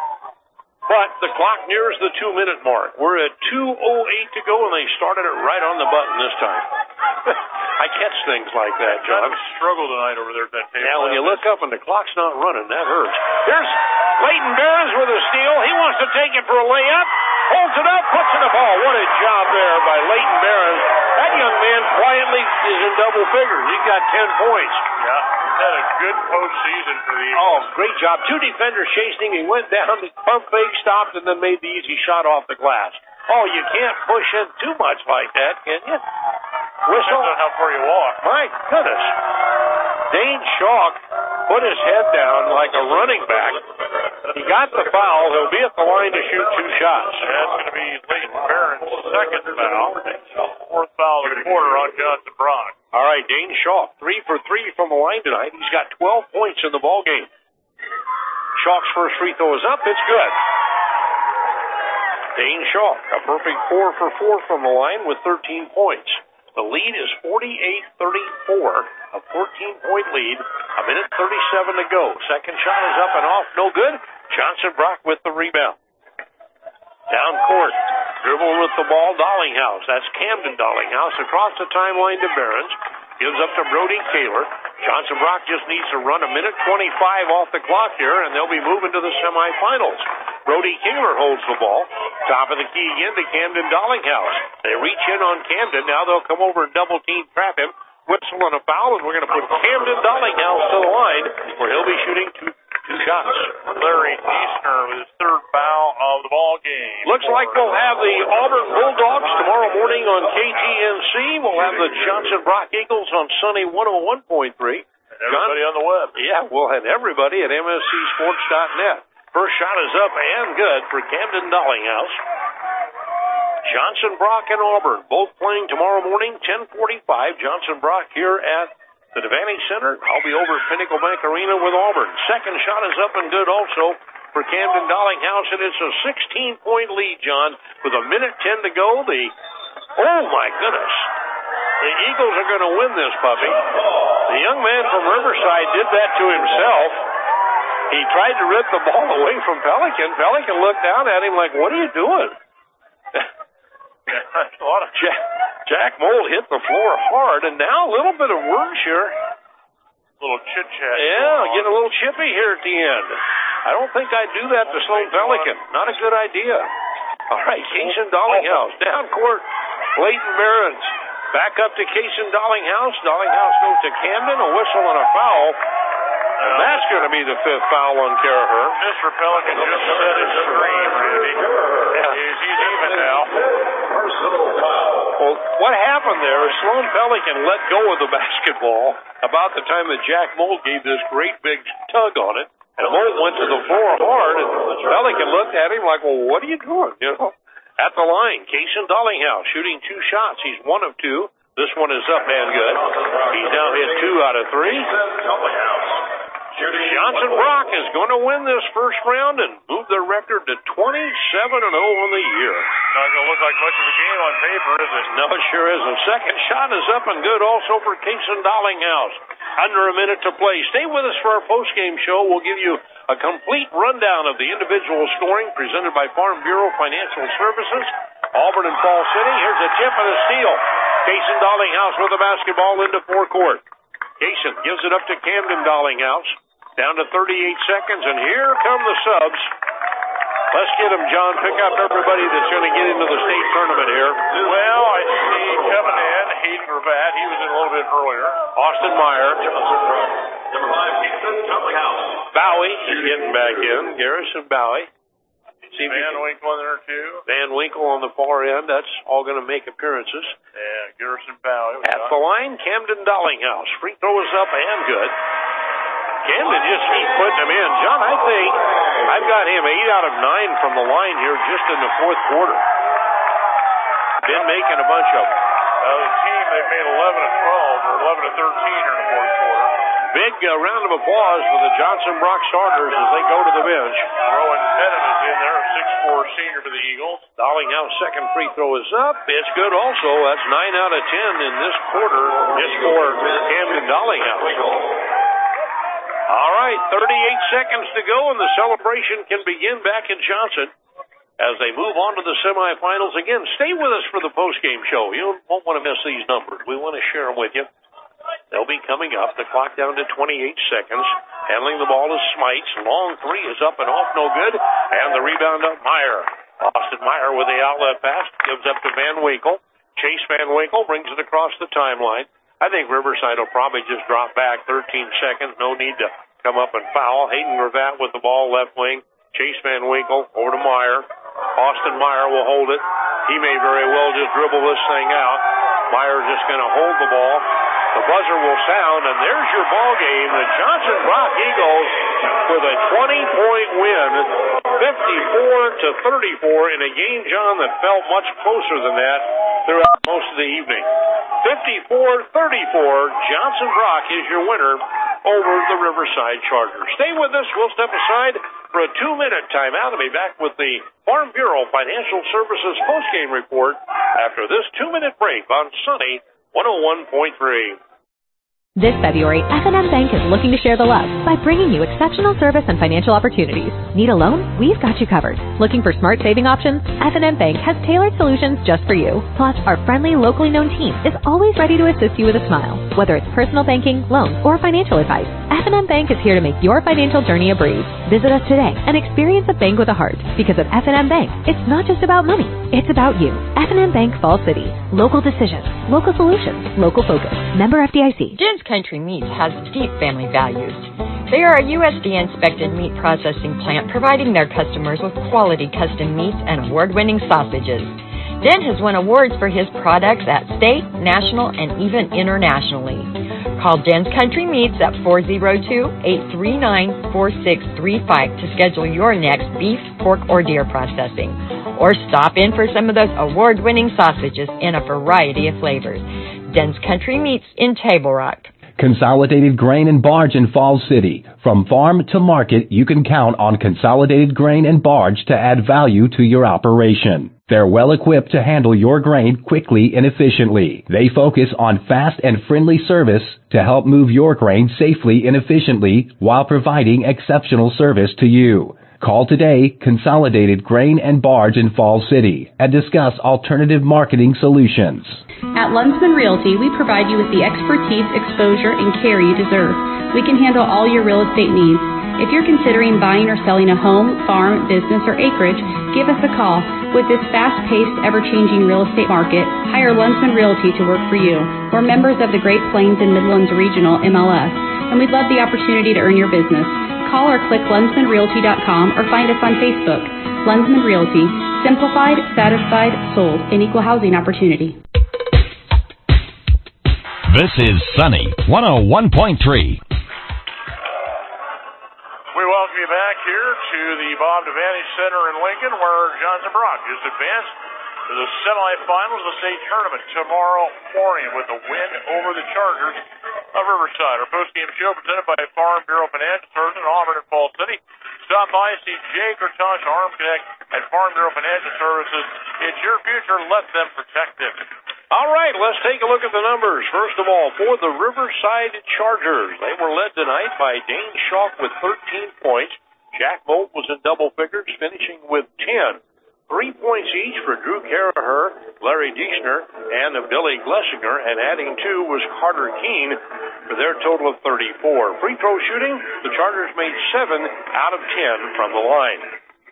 But the clock nears the two-minute mark. We're at two oh eight to go, and they started it right on the button this time. I catch things like that, John. I've struggled tonight over there at that table. Now, when you look up and the clock's not running, that hurts. Here's Leighton Barron's with a steal. He wants to take it for a layup. Holds it up, puts in the ball. What a job there by Leighton Behrens. That young man quietly is in double figures. He's got ten points. Yeah, he's had a good postseason for the Eagles. Oh, great job. Two defenders chasing him. He went down, pump fake, stopped, and then made the easy shot off the glass. Oh, you can't push in too much like that, can you? Whistle. Depends on how far you walk. My goodness. Dane Chalk put his head down like a running back. He got the foul. He'll be at the line to shoot two shots. That's going to be Leighton Behrens' second foul. Fourth foul of the quarter on Johnson Brock. All right, Dane Chalk, three for three from the line tonight. He's got twelve points in the ball game. Chalk's first free throw is up. It's good. Dane Chalk, a perfect four for four from the line with thirteen points. The lead is forty-eight thirty-four, a fourteen-point lead, a minute thirty-seven to go. Second shot is up and off, no good. Johnson Brock with the rebound. Down court, dribble with the ball, Dollinghouse. That's Camden Dollinghouse across the timeline to Behrens. Gives up to Brody Kaler. Johnson Brock just needs to run a minute twenty-five off the clock here, and they'll be moving to the semifinals. Brody Kaler holds the ball. Top of the key again to Camden Dollinghouse. They reach in on Camden. Now they'll come over and double team trap him. Whistle and a foul, and we're going to put Camden Dollinghouse to the line where he'll be shooting two, two shots. Larry Eastner with his third foul of the ball game. Looks like we'll have the Auburn Bulldogs tomorrow morning on K T N C. We'll have the Johnson Brock Eagles on Sunny one oh one point three. And everybody John, on the web. Yeah, we'll have everybody at M S C sports dot net. First shot is up and good for Camden Dollinghouse. Johnson Brock and Auburn both playing tomorrow morning, ten forty-five. Johnson Brock here at the Devaney Center. I'll be over at Pinnacle Bank Arena with Auburn. Second shot is up and good also for Camden Dollinghouse, and it's a sixteen-point lead, John, with a minute ten to go. The oh, my goodness. The Eagles are going to win this, puppy. The young man from Riverside did that to himself. He tried to rip the ball away from Pelican. Pelican looked down at him like, what are you doing? A lot of Jack, Jack Mold hit the floor hard, and now a little bit of words here. A little chit-chat. Yeah, getting a little chippy here at the end. I don't think I'd do that to Sloan Pelican. Not a good idea. All right, Kaysen Dollinghouse. Down court, Leighton Behrens. Back up to Kaysen Dollinghouse. Dollinghouse goes to Camden, a whistle and a foul. And that's going to be the fifth foul on Caraher. Mister Pelican just set his screen, Randy. Yeah. He's, he's even now. Well, what happened there is Sloan Pelican let go of the basketball about the time that Jack Mold gave this great big tug on it. And Mold went to the floor hard, and Pelican looked at him like, well, what are you doing? You know, at the line, Kaysen Dollinghouse shooting two shots. He's one of two. This one is up and good. He's now hit two out of three. Johnson Brock is going to win this first round and move their record to twenty-seven and oh on the year. Not going to look like much of a game on paper, is it? No, it sure isn't. Second shot is up and good also for Kaysen Dollinghouse. Under a minute to play. Stay with us for our post-game show. We'll give you a complete rundown of the individual scoring presented by Farm Bureau Financial Services. Auburn and Fall City. Here's a tip and a steal. Kaysen Dollinghouse with the basketball into forecourt. Kaysen gives it up to Camden Dollinghouse. Down to thirty-eight seconds, and here come the subs. Let's get them, John. Pick up everybody that's going to get into the state tournament here. Well, I see coming in Hayden Gravatt. He was in a little bit earlier. Austin Meyer. Number five, Kaysen Dollinghouse. Bowie is getting back in. Garrison Bowie. Van Winkle in there, too. Van Winkle on the far end. That's all going to make appearances. Yeah, Garrison Bowie. At the line, Camden Dollinghouse. Free throw is up and good. Camden just keep putting them in. John, I think I've got him eight out of nine from the line here just in the fourth quarter. Been making a bunch of them. Uh, the team, they've made eleven of twelve or eleven of thirteen in the fourth quarter. Big uh, round of applause for the Johnson Brock starters as they go to the bench. Rowan Tennant is in there, a six four senior for the Eagles. Dollinghouse second free throw is up. It's good also. That's nine out of ten in this quarter. It's for Camden Dollinghouse. All right, thirty-eight seconds to go, and the celebration can begin back in Johnson as they move on to the semifinals. Again, stay with us for the postgame show. You won't want to miss these numbers. We want to share them with you. They'll be coming up. The clock down to twenty-eight seconds. Handling the ball is Smites. Long three is up and off, no good. And the rebound up, Meyer. Austin Meyer with the outlet pass gives up to Van Winkle. Chase Van Winkle brings it across the timeline. I think Riverside will probably just drop back thirteen seconds. No need to come up and foul. Hayden Gravatt with the ball left wing. Chase Van Winkle over to Meyer. Austin Meyer will hold it. He may very well just dribble this thing out. Meyer just going to hold the ball. The buzzer will sound, and there's your ball game. The Johnson Brock Eagles with a twenty-point win, fifty-four to thirty-four in a game, John, that felt much closer than that throughout most of the evening. fifty-four thirty-four, Johnson Brock is your winner over the Riverside Chargers. Stay with us. We'll step aside for a two-minute timeout and be back with the Farm Bureau Financial Services postgame report after this two-minute break on Sunny one oh one point three. This February, F and M Bank is looking to share the love by bringing you exceptional service and financial opportunities. Need a loan? We've got you covered. Looking for smart saving options? F and M Bank has tailored solutions just for you. Plus, our friendly, locally known team is always ready to assist you with a smile. Whether it's personal banking, loans, or financial advice, F and M Bank is here to make your financial journey a breeze. Visit us today and experience a bank with a heart. Because at F and M Bank, it's not just about money. It's about you. F and M Bank Falls City. Local decisions. Local solutions. Local focus. Member F D I C. Jen's Country Meats has deep family values. They are a U S D A-inspected meat processing plant providing their customers with quality custom meats and award-winning sausages. Dent has won awards for his products at state, national, and even internationally. Call Den's Country Meats at four oh two, eight three nine, four six three five to schedule your next beef, pork, or deer processing. Or stop in for some of those award-winning sausages in a variety of flavors. Den's Country Meats in Table Rock. Consolidated Grain and Barge in Falls City. From farm to market, you can count on Consolidated Grain and Barge to add value to your operation. They're well equipped to handle your grain quickly and efficiently. They focus on fast and friendly service to help move your grain safely and efficiently while providing exceptional service to you. Call today, Consolidated Grain and Barge in Falls City, and discuss alternative marketing solutions. At Lunsman Realty, we provide you with the expertise, exposure, and care you deserve. We can handle all your real estate needs. If you're considering buying or selling a home, farm, business, or acreage, give us a call. With this fast-paced, ever-changing real estate market, hire Lunsman Realty to work for you. We're members of the Great Plains and Midlands Regional M L S, and we'd love the opportunity to earn your business. Call or click lunsman realty dot com or find us on Facebook. Lunsman Realty. Simplified, satisfied, sold, an equal housing opportunity. This is Sunny one oh one point three. We welcome you back here to the Bob Devaney Center in Lincoln, where Johnson Brock is advanced to the semifinals of the state tournament tomorrow morning with a win over the Chargers of Riverside. Our postgame show presented by Farm Bureau Financial Services in Auburn and Falls City. Stop by, see Jay Kurtosh, Arm Connect at Farm Bureau Financial Services. It's your future. Let them protect it. All right, let's take a look at the numbers. First of all, for the Riverside Chargers, they were led tonight by Dane Schalk with thirteen points. Jack Volt was in double figures, finishing with ten. Three points each for Drew Caraher, Larry Deichner, and Billy Glessinger, and adding two was Carter Keene for their total of thirty-four. Free throw shooting, the Chargers made seven out of ten from the line.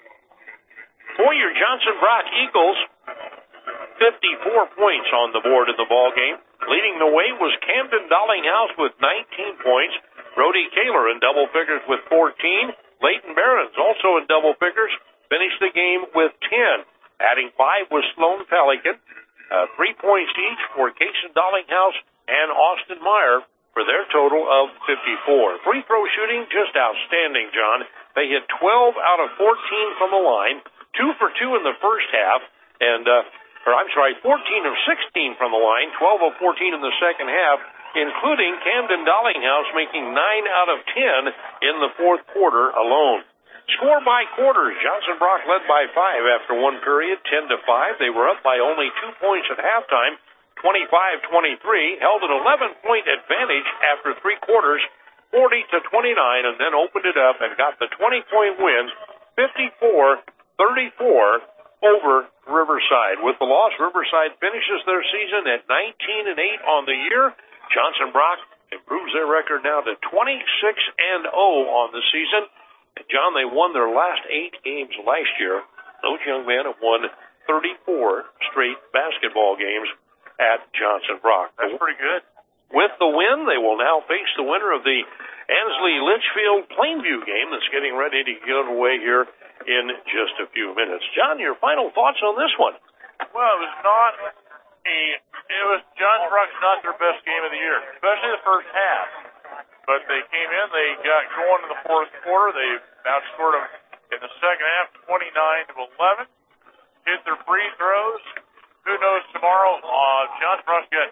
For your Johnson Brock Eagles, fifty-four points on the board in the ball game. Leading the way was Camden Dollinghouse with nineteen points. Brody Kaler in double figures with fourteen. Leighton Barons also in double figures. Finished the game with ten. Adding five was Sloan Pelican. Uh, three points each for Cason Dollinghouse and Austin Meyer for their total of fifty-four. Free throw shooting, just outstanding, John. They hit twelve out of fourteen from the line. Two for two in the first half. And, uh, or I'm sorry, fourteen of sixteen from the line. twelve of fourteen in the second half, including Camden Dollinghouse making nine out of ten in the fourth quarter alone. Score by quarters. Johnson Brock led by five after one period, ten to five. They were up by only two points at halftime, twenty-five twenty-three. Held an eleven-point advantage after three quarters, forty to twenty-nine, and then opened it up and got the twenty-point win, fifty-four thirty-four over Riverside. With the loss, Riverside finishes their season at nineteen and eight on the year. Johnson Brock improves their record now to twenty-six and oh on the season. John, they won their last eight games last year Those young men have won thirty-four straight basketball games at Johnson Brock. That's pretty good. With the win, they will now face the winner of the Ansley Litchfield Plainview game that's getting ready to get underway here in just a few minutes. John, your final thoughts on this one? Well, it was not a, it was, Johnson Brock's not their best game of the year, especially the first half. But they came in, they got going in the fourth quarter, they outscored them in the second half twenty-nine to eleven, hit their free throws. Who knows tomorrow, uh, Johnson Brock's got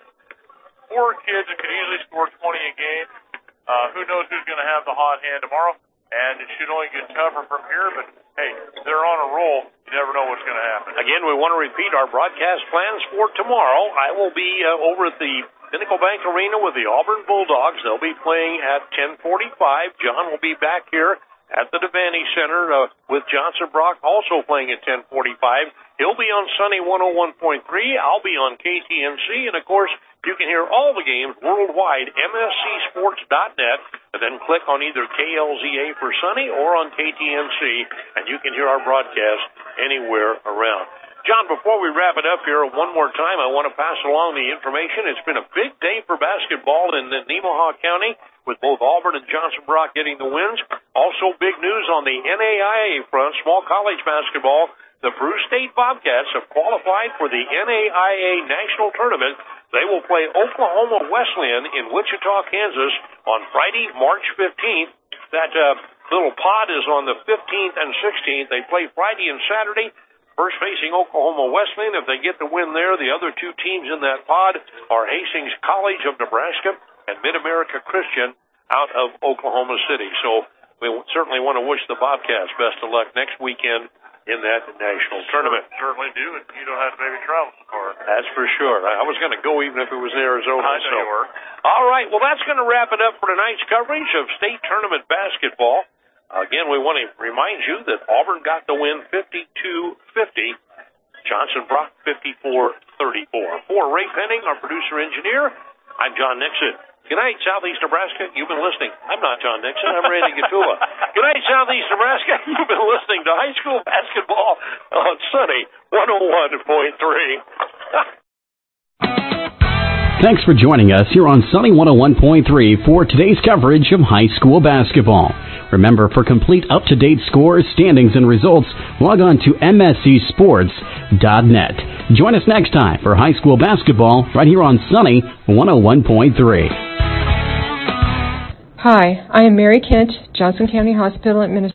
four kids that could easily score twenty a game. Uh, who knows who's going to have the hot hand tomorrow? And it should only get tougher from here, but hey, they're on a roll. You never know what's going to happen. Again, we want to repeat our broadcast plans for tomorrow. I will be uh, over at the Pinnacle Bank Arena with the Auburn Bulldogs. They'll be playing at ten forty-five. John will be back here at the Devaney Center uh, with Johnson Brock also playing at ten forty-five. He'll be on Sunny one oh one point three. I'll be on K T N C. And, of course, you can hear all the games worldwide, M S C sports dot net, and then click on either K L Z A for Sunny or on K T N C, and you can hear our broadcast anywhere around. John, before we wrap it up here, one more time, I want to pass along the information. It's been a big day for basketball in Nemaha County, with both Auburn and Johnson Brock getting the wins. Also, big news on the N A I A front, small college basketball. The Bruce State Bobcats have qualified for the N A I A National Tournament. They will play Oklahoma Wesleyan in Wichita, Kansas on Friday, March fifteenth. That uh, little pod is on the fifteenth and sixteenth. They play Friday and Saturday. First facing Oklahoma Wesleyan. If they get the win there, the other two teams in that pod are Hastings College of Nebraska and Mid-America Christian out of Oklahoma City. So we certainly want to wish the Bobcats best of luck next weekend in that national tournament. Certainly do, and you don't have to maybe travel so far. That's for sure. I was going to go even if it was in Arizona. I know so. you were. All right, well, that's going to wrap it up for tonight's coverage of state tournament basketball. Again, we want to remind you that Auburn got the win fifty-two fifty. Johnson Brock fifty-four thirty-four. For Ray Penning, our producer-engineer, I'm John Nixon. Good night, Southeast Nebraska. You've been listening. I'm not John Nixon. I'm Randy Gatula. Good night, Southeast Nebraska. You've been listening to high school basketball on Sunny one oh one point three. Thanks for joining us here on Sunny one oh one point three for today's coverage of high school basketball. Remember, for complete up-to-date scores, standings, and results, log on to M S C sports dot net. Join us next time for high school basketball right here on Sunny one oh one point three. Hi, I am Mary Kent, Johnson County Hospital Administrator.